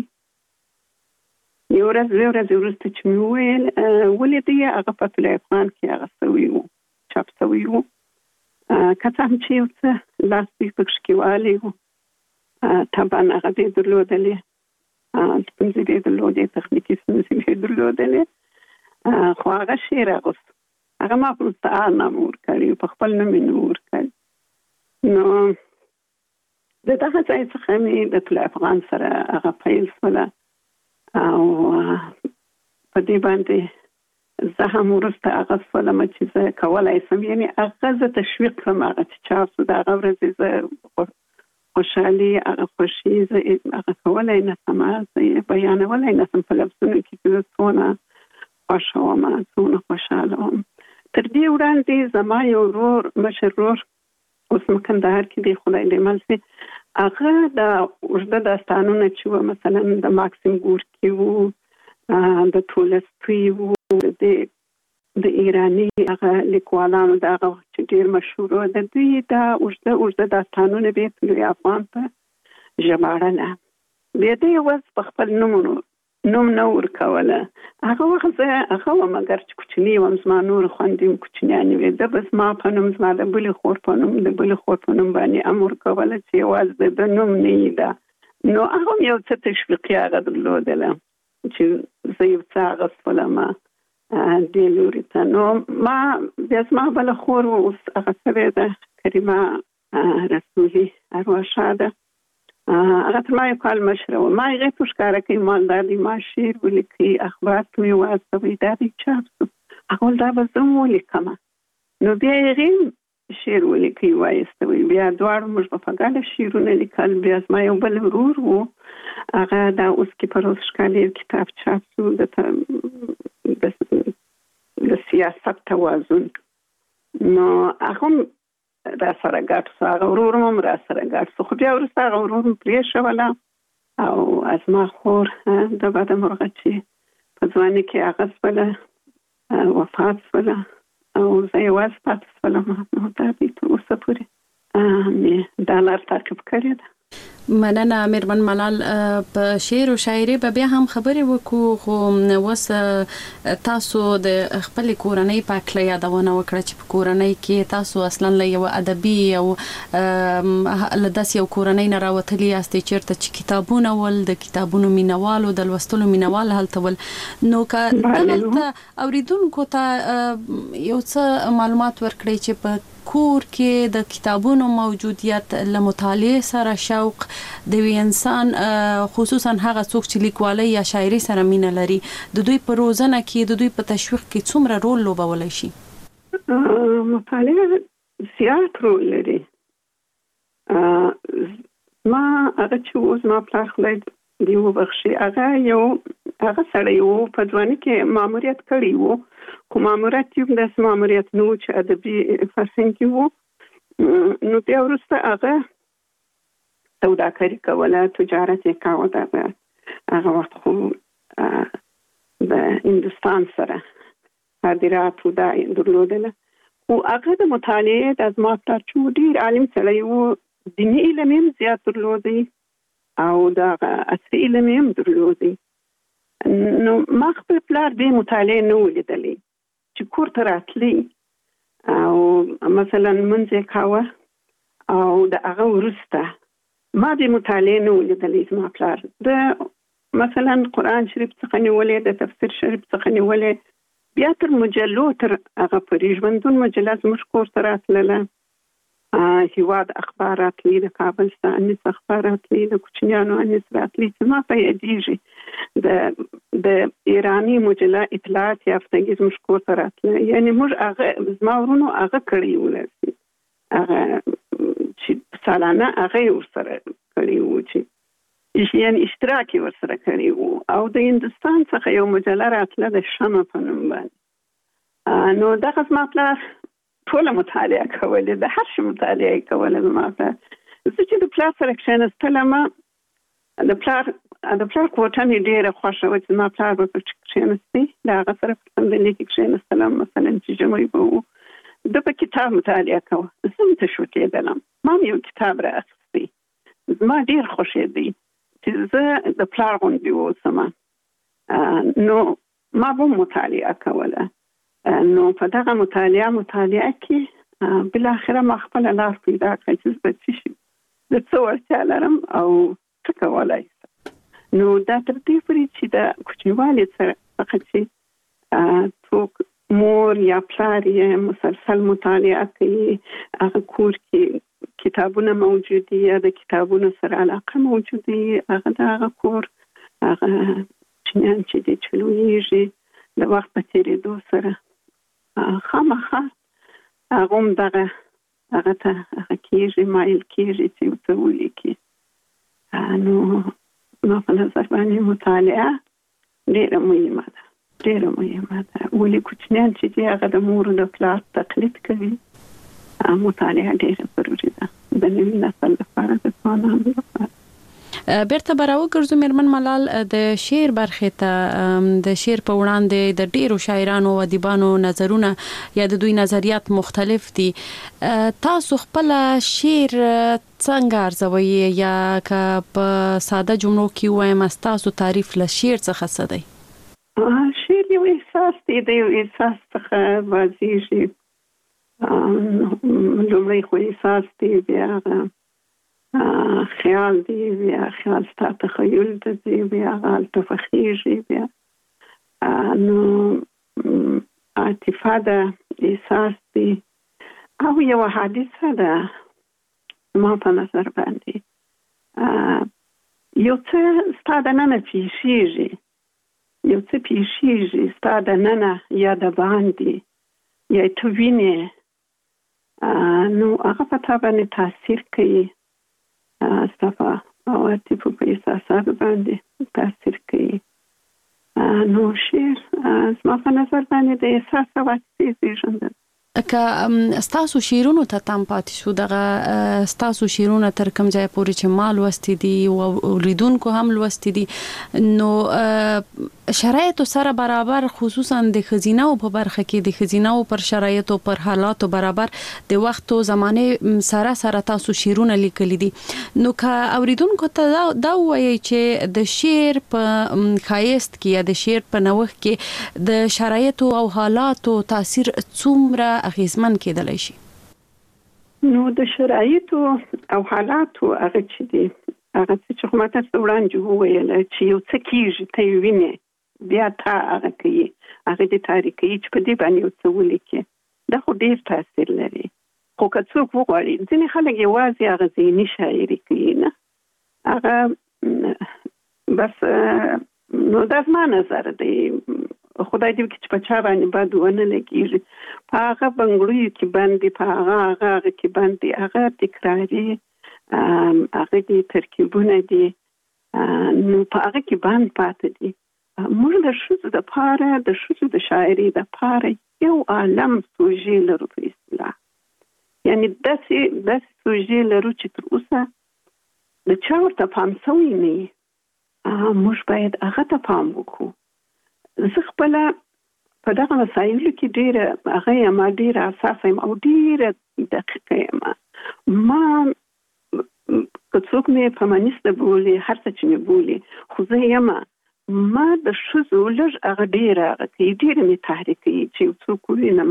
یو ورځ دوې ورځې وروسته چې مې وویل ولیدی، هغه په طلوع افغان کې هغه سوی و، چاپ سوی و، که څه هم چې یو څه لاس دوی پکښې کې والی و، طبعا هغه دې درلودلې، ستونزې دې درلودې، تخنیکي ستونزې دې درلودلې، خو هغه شعر اغوست، هغه ما په مستعار نامه ورکړی، په خپل نوم یې نه ورکړی. نو د دغه ځای څخه مې د طلوع افغان سره هغه پیل شوله، او په دې باندې زه هم وروسته هغه شولم چې زه کولی شم، یعنې هغه زه تشویق کړم، هغه چې چاپ شو د هغه ورځې زه خوشحالي، هغه خوښي زه هغه کولی نه شم، زه یې بیانولی نه شم په لفظونو کې چې زه څونه خوښه وم، څونه خوشحاله وم. تر دې وړاندې زما یو ورور، مشر ورور، اوس کندهار کې دی، خدای دې مل شي، هغه د اوږده داستانونه چې وه، مثلا د ماکسیم ګورکي وو، د تولستوی وو، د ایراني هغه لیکوالانو د هغه وخت چې ډېر مشهور وو، د دوی دا اوږده داستانونه به یې طلوع افغان ته ژباړله. بیا دې یوازې په خپل نوم نه ورکوله. هغه وخت زه هغه وم، اګر چې کوچنۍ وم، زما نور خویندې هم کوچنیانې وې، ده به زما په نوم، زما د بلې خور په نوم، د بلې خور په نوم باندې هم ورکوله چې یوازې د نوم نه یې ده. نو هغه هم یو څه تشویقي هغه درلودله چې زه یو څه اغوستلم دې لوري ته. نو ما بیا زما بله خور اوس هغه شوې ده، کریمه رسولي، ارواښاده، هغه تر ما یو کال مشره وه. ما هغې ته ښکاره کوي، ما دا دی، ما شعر ولیکئ، اخبار ته مې واستوئ، دا دی چاپ شو. هغه ویل دا به زه هم ولیکمه. نو بیا هغې شعر ولیکئ وایستوئ، بیا دواړو موږ به په ګډه شعرونه لیکل. بیا زما یو بل ورور و، هغه دا اوس کې په روز ښکالي یو کتاب چاپ شو، د سیاست توازن. نو هغه را سره ګډ سو، هغه ورور هم را سره ګډ سو، خو بیا وروسته هغه ورور هم پرې شوله او از ما خور د بده مرغه چې په ځواني کې هغه شوله وفات شوله او زه یوازې پاتې شولم. نو دا دې تر اوسه پورې مې دا لار تعقیب کړې ده. مننه میرمن ملال. په شعر او شاعري به بیا هم خبرې وکړو، خو وس تاسو د خپل کورنۍ په اړه یادونه وکړه چې په کورنۍ کې تاسو اصلا له یو ادبي او لداس یو کورنۍ نه راوتلی یاستئ چیرته چې کتابونه ول د کتابونو مینوالو د لوستلو مینوال هلته ول. نو که دلته اوریدونکو ته یو څه معلومات ورکړئ چې په کور کې د کتابونو موجودیت له مطالعه سره شوق د انسان خصوصا هغه څوک چې لیکوالۍ یا شاعري سره مینه لري د دوی په روزنه کې د دوی په تشویق کې څومره رول لوبولی شي؟ مطالعه زیات رول لري. ما هغه چې اوس ما پلار خدای دی وبخښي هغه سړی و په ځواني کې ماموریت کړی و، خو ماموریت یو داسې ماموریت نه و چې ادبي فرهنګ کې و. نو بیا وروسته هغه سوداګري کوله، تجارت یې کاوه. هغه وخت خو د هندوستان سره صادرات دا درلودله، خو هغه د مطالعې د زما پلار چې ډېر عالم سړی و، دیني علم یې زیات درلودی او د عصري علم یې درلودی. نو ما خپل پلار دې مطالعه نه ولیدلې چې کور ته راتلی او مثلا منځ یې کاوه او د هغه وروسته ما دې مطالعه نه ولیدلې. زما پلار د مثلا قرآن شریف څخه نیولې، د تفسیر شریف څخه نیولې، بیا تر مجلو تر هغه پورې ژوندون مجله زموږ کور ته راتلله، هیواد اخبار راتلی، د کابل څخه انیس اخبار راتلی، د کوچنیانو انیس راتلی چې ما په یادېږي د ایرانی مجله اطلاعات یافتګي زموږ کور ته راتله. یعنی موږ هغه زما ورونو هغه کړی ولرسي، هغه چې سالانه هغه ورسره کړی و، چې یعنی اشتراک ورسره کړی و. او د هندوستان څخه یو مجله راتله د شمع په نوم باندې. نو دغه زما پلار ټول مطالعه کوله، د هر شي مطالعه کوله. زما پلار زه چې د پلار سره کښېنستلم، د پلار کوټه مې ډېره خوښه وه چې زما پلار به پکې کښېنستی، د هغه سره په صندلۍ کې کښېنستلم. مثلا چې ژمی به و ده په کتاب مطالعه کوه، زه هم تشویق کېدلم، ما هم یو کتاب را اخیستی. زما ډېر خوښېدی چې زه د پلار غوندې واوسم. نو ما به مطالعه کوله. نو په دغه مطالعه کې بالاخره ما خپل لار پیدا کړه چې زه څه شم، زه څه وړتیا لرم او څه کولی شم. نو دا تر دې پورې چې د کوچنیوالي څخه چې څوک مور یا پلار یې مسلسل مطالعه کوي، هغه کور کې کتابونه موجود دي یا د کتابونو سره علاقه موجود دي، هغه د هغه کور هغه چنیان چې دي چې لویږي د وخت په تېرېدو سره خامخا هغه هم دغه ته هغه کېږي، مایل کېږي چې ورته ولیکي. نو ما په نظر باندې مطالعه ډېره مهمه ده، ډېره مهمه ده. ولې کوچنیان چې دي هغه د مور او د پلار تقلید کوي. مطالعه ډېره ضروري ده د نوي نسل لپاره، د ځوانانو لپاره. بیرته به راوګرځو میرمن ملال د شعر برخې ته. د شعر په وړاندې د ډیرو شاعرانو او ادیبانو نظرونه یا د دوی نظریات مختلف دي. تاسو خپل شعر څنګه ارزوئ یا که په ساده جملو کې وایم تاسو تعریف له شعر څخه څه دی؟ شعر یو احساس دی، د یو احساس څخه واضحېږي. لومړی خو احساس دی، بیا خیال دی، بیا خیال ستا تخیل دی، بیا هلته فخیږي، بیا نو عاطفه ده، احساس دی، او یو حادثه ده ما په نظر باندې. یو څه ستا دننه پیښیږي، یو څه پیښیږي ستا دننه یا د باندې یا ته وینې، نو هغه په تا باندې تاثیر کوي، ستا په عواطفو په احساساتو باندې تاثیر کوي. نو شعر زما په نظر باندې د احساس او عاطفې زېږنده. که ستاسو شیرونو ته تام پاتې شو دغه ستاسو شیرونه تر کوم ځای پورې چې مال وستې دي او لیدونکو هم لوستې دي نو شرایطو سره برابر خصوصا د خزینه او په برخه کې د خزینه او پر شرایطو پر حالاتو برابر د وخت او زمانه سره تاسو شیرونه لیکلي دي نو که اوریدونکو ته دا وایي چې د شعر په خایست کې یا د شعر په نوښت کې د شرایطو او حالاتو تاثیر څومره اغیزمن کېدلی شي نو د شرایطو او حالاتو هغه چې دي هغه چې خو ماته وړاندې وویل چې یو څه کېږي ته یې وینې بیا تا هغه کوي هغه د تاریخي چې په دې باندې یو څه ولیکي دا خو ډېر تاثیر لري خو که څوک وغواړي ځینې خلک یوازې هغه ذهني شاعري کوي نه هغه بس نو دا زما نظر دی خدای دې وکړي چې په چا باندې بد ونه لګېږي په هغه بنګړیو کې باندې په هغه کې باندې هغه تکراري هغه دې ترکیبونه دي نو په هغه کې باندې پاتې دي موږ د ښځو دپاره د ښځو د شاعري دپاره یو عالم سوژې لرو په اصطلاح یعنې داسې سوژې لرو چې تر اوسه د چا ورته پام سوی نه وي موږ باید هغه ته پام وکړو زه خپله په دغه مسایلو کې ډېره هغه یم ډېره حساسه یم او ډېره دقیقه یم ما که څوک مې فمینیسته بولي هر څه چې مې بولي خو زه یم ما د ښځو لږ هغه ډېره هغه کوي ډېره مې تحریک کوي چې یو څوک ووینم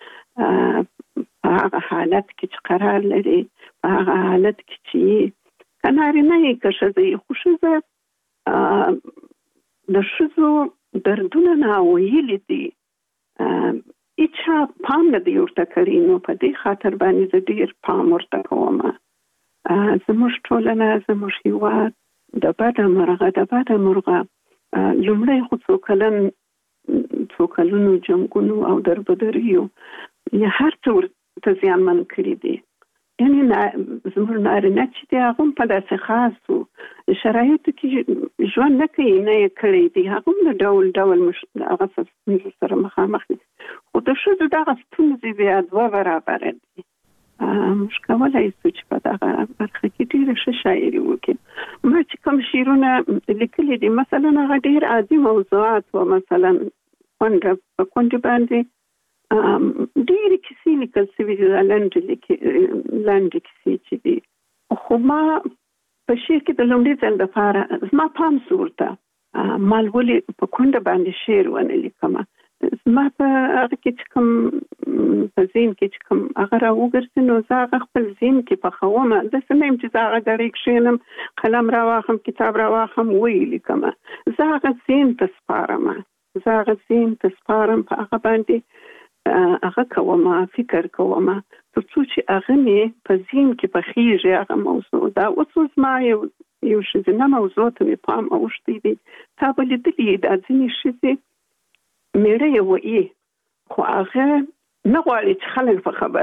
په هغه حالت کې چې قرار لري په هغه حالت کې چې که نارینه یې که ښځه یې خو ښځه د ښځو دردونه ناویلي دي هیچا پام نه دی ورته کړی نو په دې خاطر باندې زه ډېر پام ورته کوم زموږ ټولنه زموږ هېواد د بده مرغه لومړی خو څو کلونو جنګونو او دربدریو یا هر څه ورته زیانمن کړي دي یعنې زموږ نارینه چې دی هغه هم په داسې خاصو شرایطو کې ژوند نه کوي نه یې کړی دی هغه هم د ډول هغه ستونزو سره مخامخ دي خو د ښځو دغه ستونزې بیا دوه برابره دي موږ کولی شو چې په دغه برخه کې ډېره ښه شاعري وکړو ما چې کوم شعرونه لیکلي دي مثلا هغه ډېر عادي موضوعات و مثلا په کونډې باندې ډېرې کیسې لیکل سوي دي لنډې کیسې چې دي خو ما په شعر کې د لومړي ځل دپاره زما پام سو ورته ما ولې په کونډه باندې شعر ونه لیکم زما په هغه کې چې کوم په ذهن کې چې کوم هغه راوګرځي نو زه هغه خپل ذهن کې پخوم داسې نه یم چې زه هغه ګړۍ کښېنم قلم راواخلم کتاب راواخلم ویې لیکم زه هغه ذهن ته سپارم په هغه باندې هغه کوم فکر کوم تر څو چې هغه مې په ذهن کې پخېږي هغه موضوع دا اوس زما یو ښځینه موضوع ته مې پام اوښتی دی تا به لیدلي دا ځینې ښځې میړه یې وایي خو هغه نه غواړي چې خلک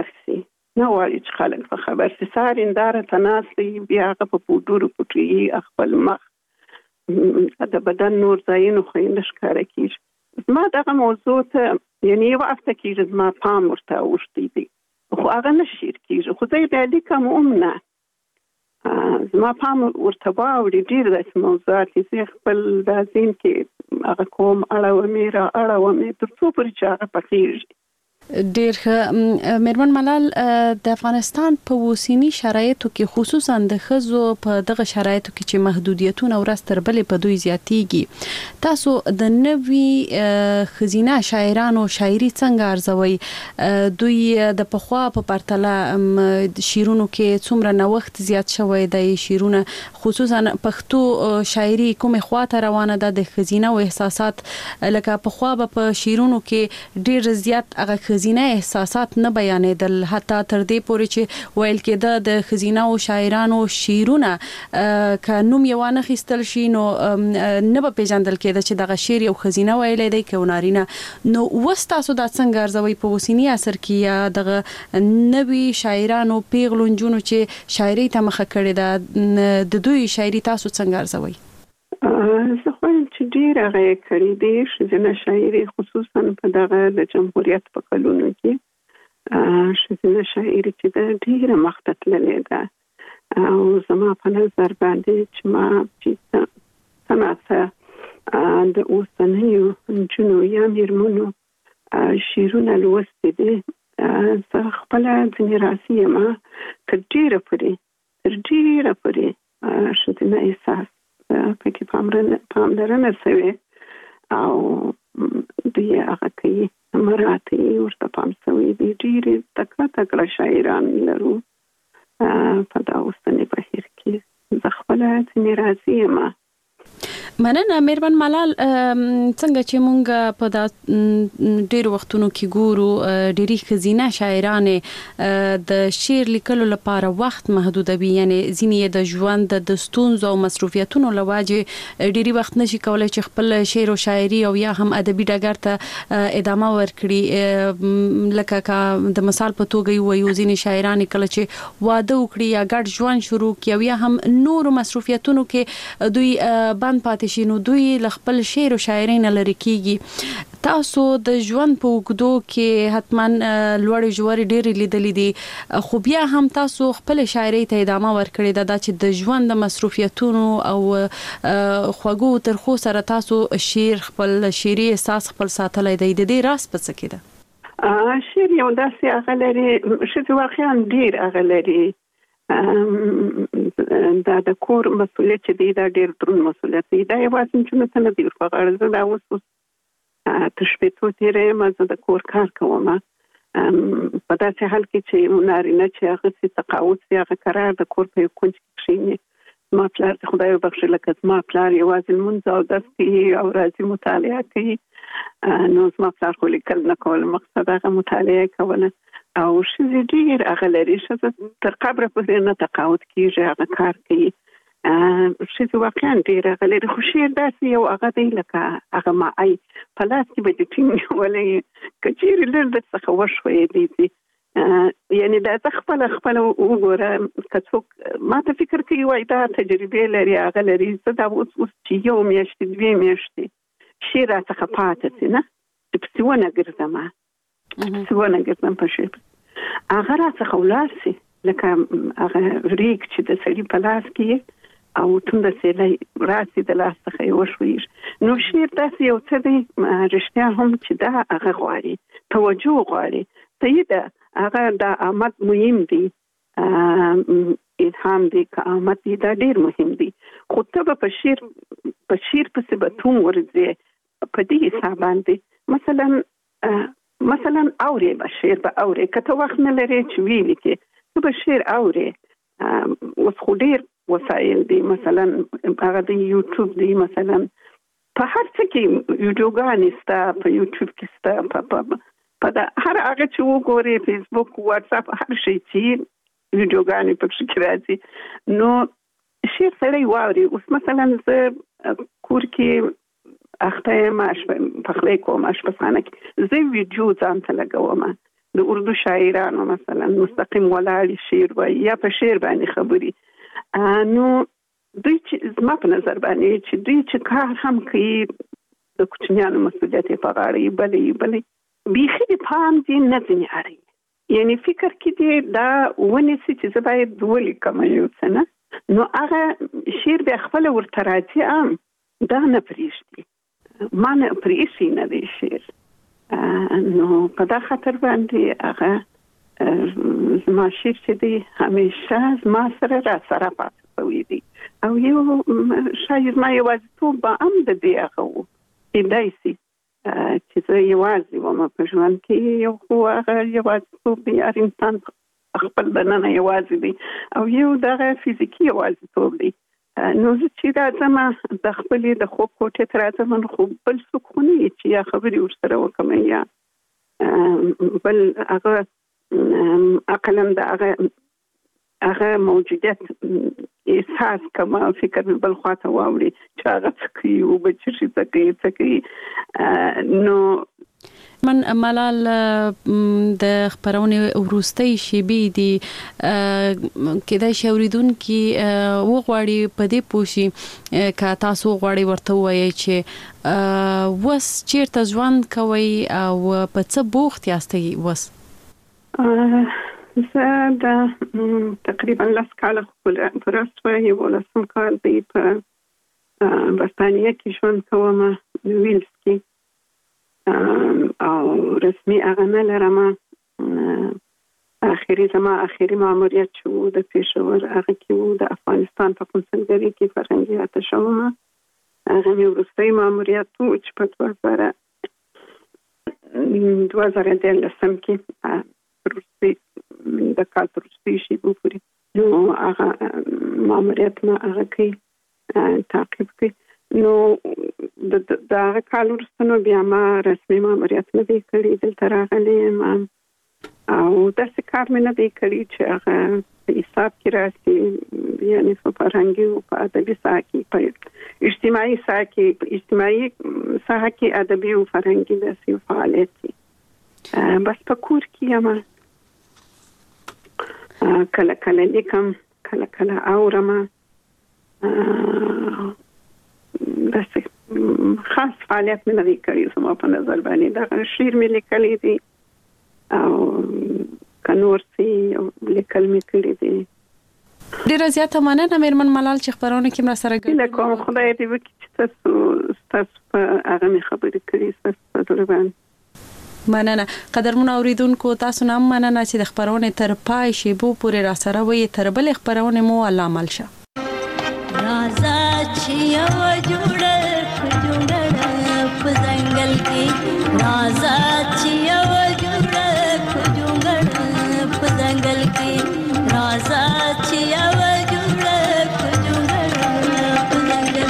په خبر سي سهار هنداره ته ناست دی بیا هغه په پوډرو پټوي خپل مخ د بدن نور ځایونه خو یې نه ښکاره کېږي زما دغه موضوع ته یعنې یو هفته کېږي زما پام ورته اوښتی دی خو هغه نه شعر کېږي خو زه یې بیا لیکم هم نه زما پام ورته واوړي ډېر داسې موضوعات دي زه خپل دا ذهن کې هغه کوم اړومې را اړومې تر څو پورې چې هغه پخېږي ډېر ښه میرمن ملال د افغانستان په اوسني شرایطو کې خصوصا د ښځو په دغه شرایطو کې چې محدودیتونه ورځ تر بلې په دوی زیاتېږي تاسو د نوي ښځینه شاعرانو شاعري څنګه ارزوئ دوی د پخوا په پرتله شعرونو کې څومره نوښت زیات شوی دی شعرونه خصوصا پښتو شاعري کومې خواته روانه ده د ښځینه احساسات لکه پخوا په شعرونو کې ډېر زیات هغه ښځینه احساسات نه بیانېدل حتی تر دې پورې چې ویل کېده د ښځینه او شاعرانو شعرونه که نوم یې وانه خیستل شي نو نه به پیژندل کېده چې دغه شعر یو ښځینه ویلی دی که نارینه نو اوس تاسو دا څنګه ارزوئ په اوسني عصر کې یا دغه نوي شاعرانو پیغلو نجونو چې شاعرۍ ته مخه کړې ده د دوی شاعري تاسو څنګه ارزوئ زه خوایم چې ډېر هغه یې کړي دي ښځینه شاعري خصوصا په دغه د جمهوریت په کلونو کې شذنه شاعري چې د ډیره مخته تللې ده او زما په نظر باندې چې ما چې سناسه د اوسنیو جنو یا میرمنو شیرونه لوستي دي زه خپل ځینې راسي ما تر ډیره پورې شذنه احساس پکې پاملرنه شوی او دوی هغه کوي مراتي ورته پام شوی دي ډېر تکړه شاعران لرو په دا اوسنی بهیر کې زه خپل ځینې راځي ما مننه میرمن ملال څنګه چې مونږ په دا ډېر وختونو کې ګورو ډېری خزینه شاعرانې د شعر لیکلو لپاره وخت محدودوي یعنی ځینې د ژوند د ستونزو او مصروفیتونو لواجه ډېری وخت نشي کولای چې خپل شعر او شاعري او یا هم ادبي ډګر ته ادامه ورکړي لکه د مثال په توګه وایو ځینې شاعران کله چې واده وکړي یا ګډ ژوند شروع کړي یا هم نور مصروفیتونو کې دوی بند پاتې شي نو دوی خپل شعر او شاعري نه لري کیږي تاسو د ژوند په وګدو کې حتما لوړ جوړ ډېر لیدلې دي خو بیا هم تاسو خپل شاعري ته ادامه ورکړې ده چې د ژوند د مصروفیتونو او خوږو ترخو سره تاسو شعر خپل شعري احساس خپل ساتلای دی د دې راز په څه کې ده شعر یو داسې هغه لري چې واقعا ډېر هغه لري دا د کور مسؤلیت چې دی دا ډېر دروند مسؤلیت دی دا یوازې چې نه دی په غاړه دا اوس تشبیهو تیرې مزه د کور کار کوم په داسې حال کې چې نارینه چې هغه سي تقاعد سي هغه قرار د کور په کونج کې شي ما پلار ته خدای وبخښي لکه ما پلار یوازې المنځ او دستي او راځي مطالعه کوي نو ما پلار خو لیکل نه کول مقصد هغه مطالعه کوله او شزه ډیر هغه لري چې تر قبر پورې نه تقاعد کیږي هغه کار کوي شزه واقعا ډیر هغه لري خو شعر داسې یو هغه دی لکه هغه ما ای په لاس کې به د ټینګ ولې کچېر لږ د څه وشوي دي یعنی دا خپل وګوره کڅوک ما ته فکر کوي وای دا تجربه لري هغه لري څه دا اوس چې یو میاشت دوه میاشتې شعر څخه پاتې سي نه د پسونه ګرځم څونه ګرځم په شعر هغه راڅخه ولاسي لکه هغه ریک چې د سړي په لاس کې او تند سیلې راسي د لاس څخه یو شوي نو شعر داسې یو څه دی رښتیا هم چې دا هغه غواړي توجه غواړي سیده هغه د آمد مهم دی الهام دی که آمد دی دا ډیر مهم دی خو ته په شعر پسې به توم ورځي په دې حساب باندې مثلا اوري به شعر به اوري کته وخت نه لري چې ویلي کې به شعر اوري اوس خو ډیر وسایل دي مثلا هغه د یوټیوب دی مثلا په هر څه کې ویډیوګانې ستا په یوټیوب کې ستا په دا هر هغه چې وګوري فیسبوک واتس اپ هر شي چې ویډیوګانې پکې راځي نو شعر سره واوري اوس مثلا زه کور کې اخته ماش په خله کوم اشپزخانه کې زه ویډیو ځان ته لګوم د اردو شاعرانو مثلا مستقیم ولاړ شعر وای یا په شعر باندې خبري نو دوی چې زما په نظر باندې چې دوی چې کار هم کوي د کوچنیانو مسؤلیت په غاړه بلې بیخي پام دې نه ځنی اړي یعنی فکر کې دې دا ونی چې زه باید ولیکم یو څه نه نو هغه شعر به خپل ورته راځي دا نه پریږدي ما نه پریشي نه دی شعر نو په دا خاطر باندې هغه زما شعر چې دی همیشه زما سره را سره پاتې وي دي او یو شاید ما یوازیتوب به هم د دې هغه و کېدای شي چې زه یوازې وم په ژوند کې یو خو هغه یوازیتوب دی هر انسان خپل دننه یوازې دی او یو دغه فزیکي یوازیتوب دی نو چې دا زما د خپلې د خوب کوټې ته راځم نو خو بل څوک خو نه چې یا خبرې ورسره وکړم یا بل هغه عقلا د هغه موجودیت احساس کوم فکر بل خواته واوړي چې هغه څه کوي او به څه کوي نو من ملال د خبرونه وروستۍ شیبې دي کله چې اوریدونکو وغواړي په دې پوښي که تاسو غواړي ورته وایي چې وس چیرته ژوند کوي او په څه بوخت یاستئ وس زه د تقریبا 10 کال پرسته یو لسم کال دی په برتانیه کې ژوند کوم ویلز کې او رسمي هغه نه لرم. آخري ماموریت شو د پېښور هغه کې وو د افغانستان په کنسولګرۍ کې فرهنګي اتشه وم. هغه مې وروستی ماموریت وو چې په 2013 کې د کال په وروستي شېبو پورې نو هغه ماموریت ما هغه کې تعقیب کړ. نو د هغه کال وروسته نو بیا ما رسمي ماموریت نه دی کړی، دلته راغلی یم او داسې کار مې نه دی کړی چې هغه په حساب کې راسي، یعنې په فرهنګي او په ادبي ساحه کې، په اجتماعي ساحه کې ادبي او فرهنګي داسې فعالیت دی. بس په کور کې یم، کله کله لیکم، کله کله اورم. داسې خاص فعالیت مې نه دی کړی زما په نظر باندې. دغه شعر مې لیکلی دی او کنور سي لیکل مې کړی دی. ډیره زیاته مننه میرمن ملال چې خبرونه کې مر سره ګډون کوم. خدای دې وکړي چې تاسو په هغه مې خبرې کړې تاسو په دربان. مننه. قدرمن اوریدونکو تاسو نام مننه چې د خبرونه تر پای شیبو پورې را سره وي. تر بل خبرونه مو الله عمل شه. رازا چې یو جوړه په ځنګل کې، رازا چې یو جوړه په ځنګل کې، رازا چې یو جوړه په ځنګل کې.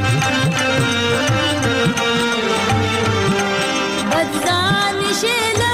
بدزان شيل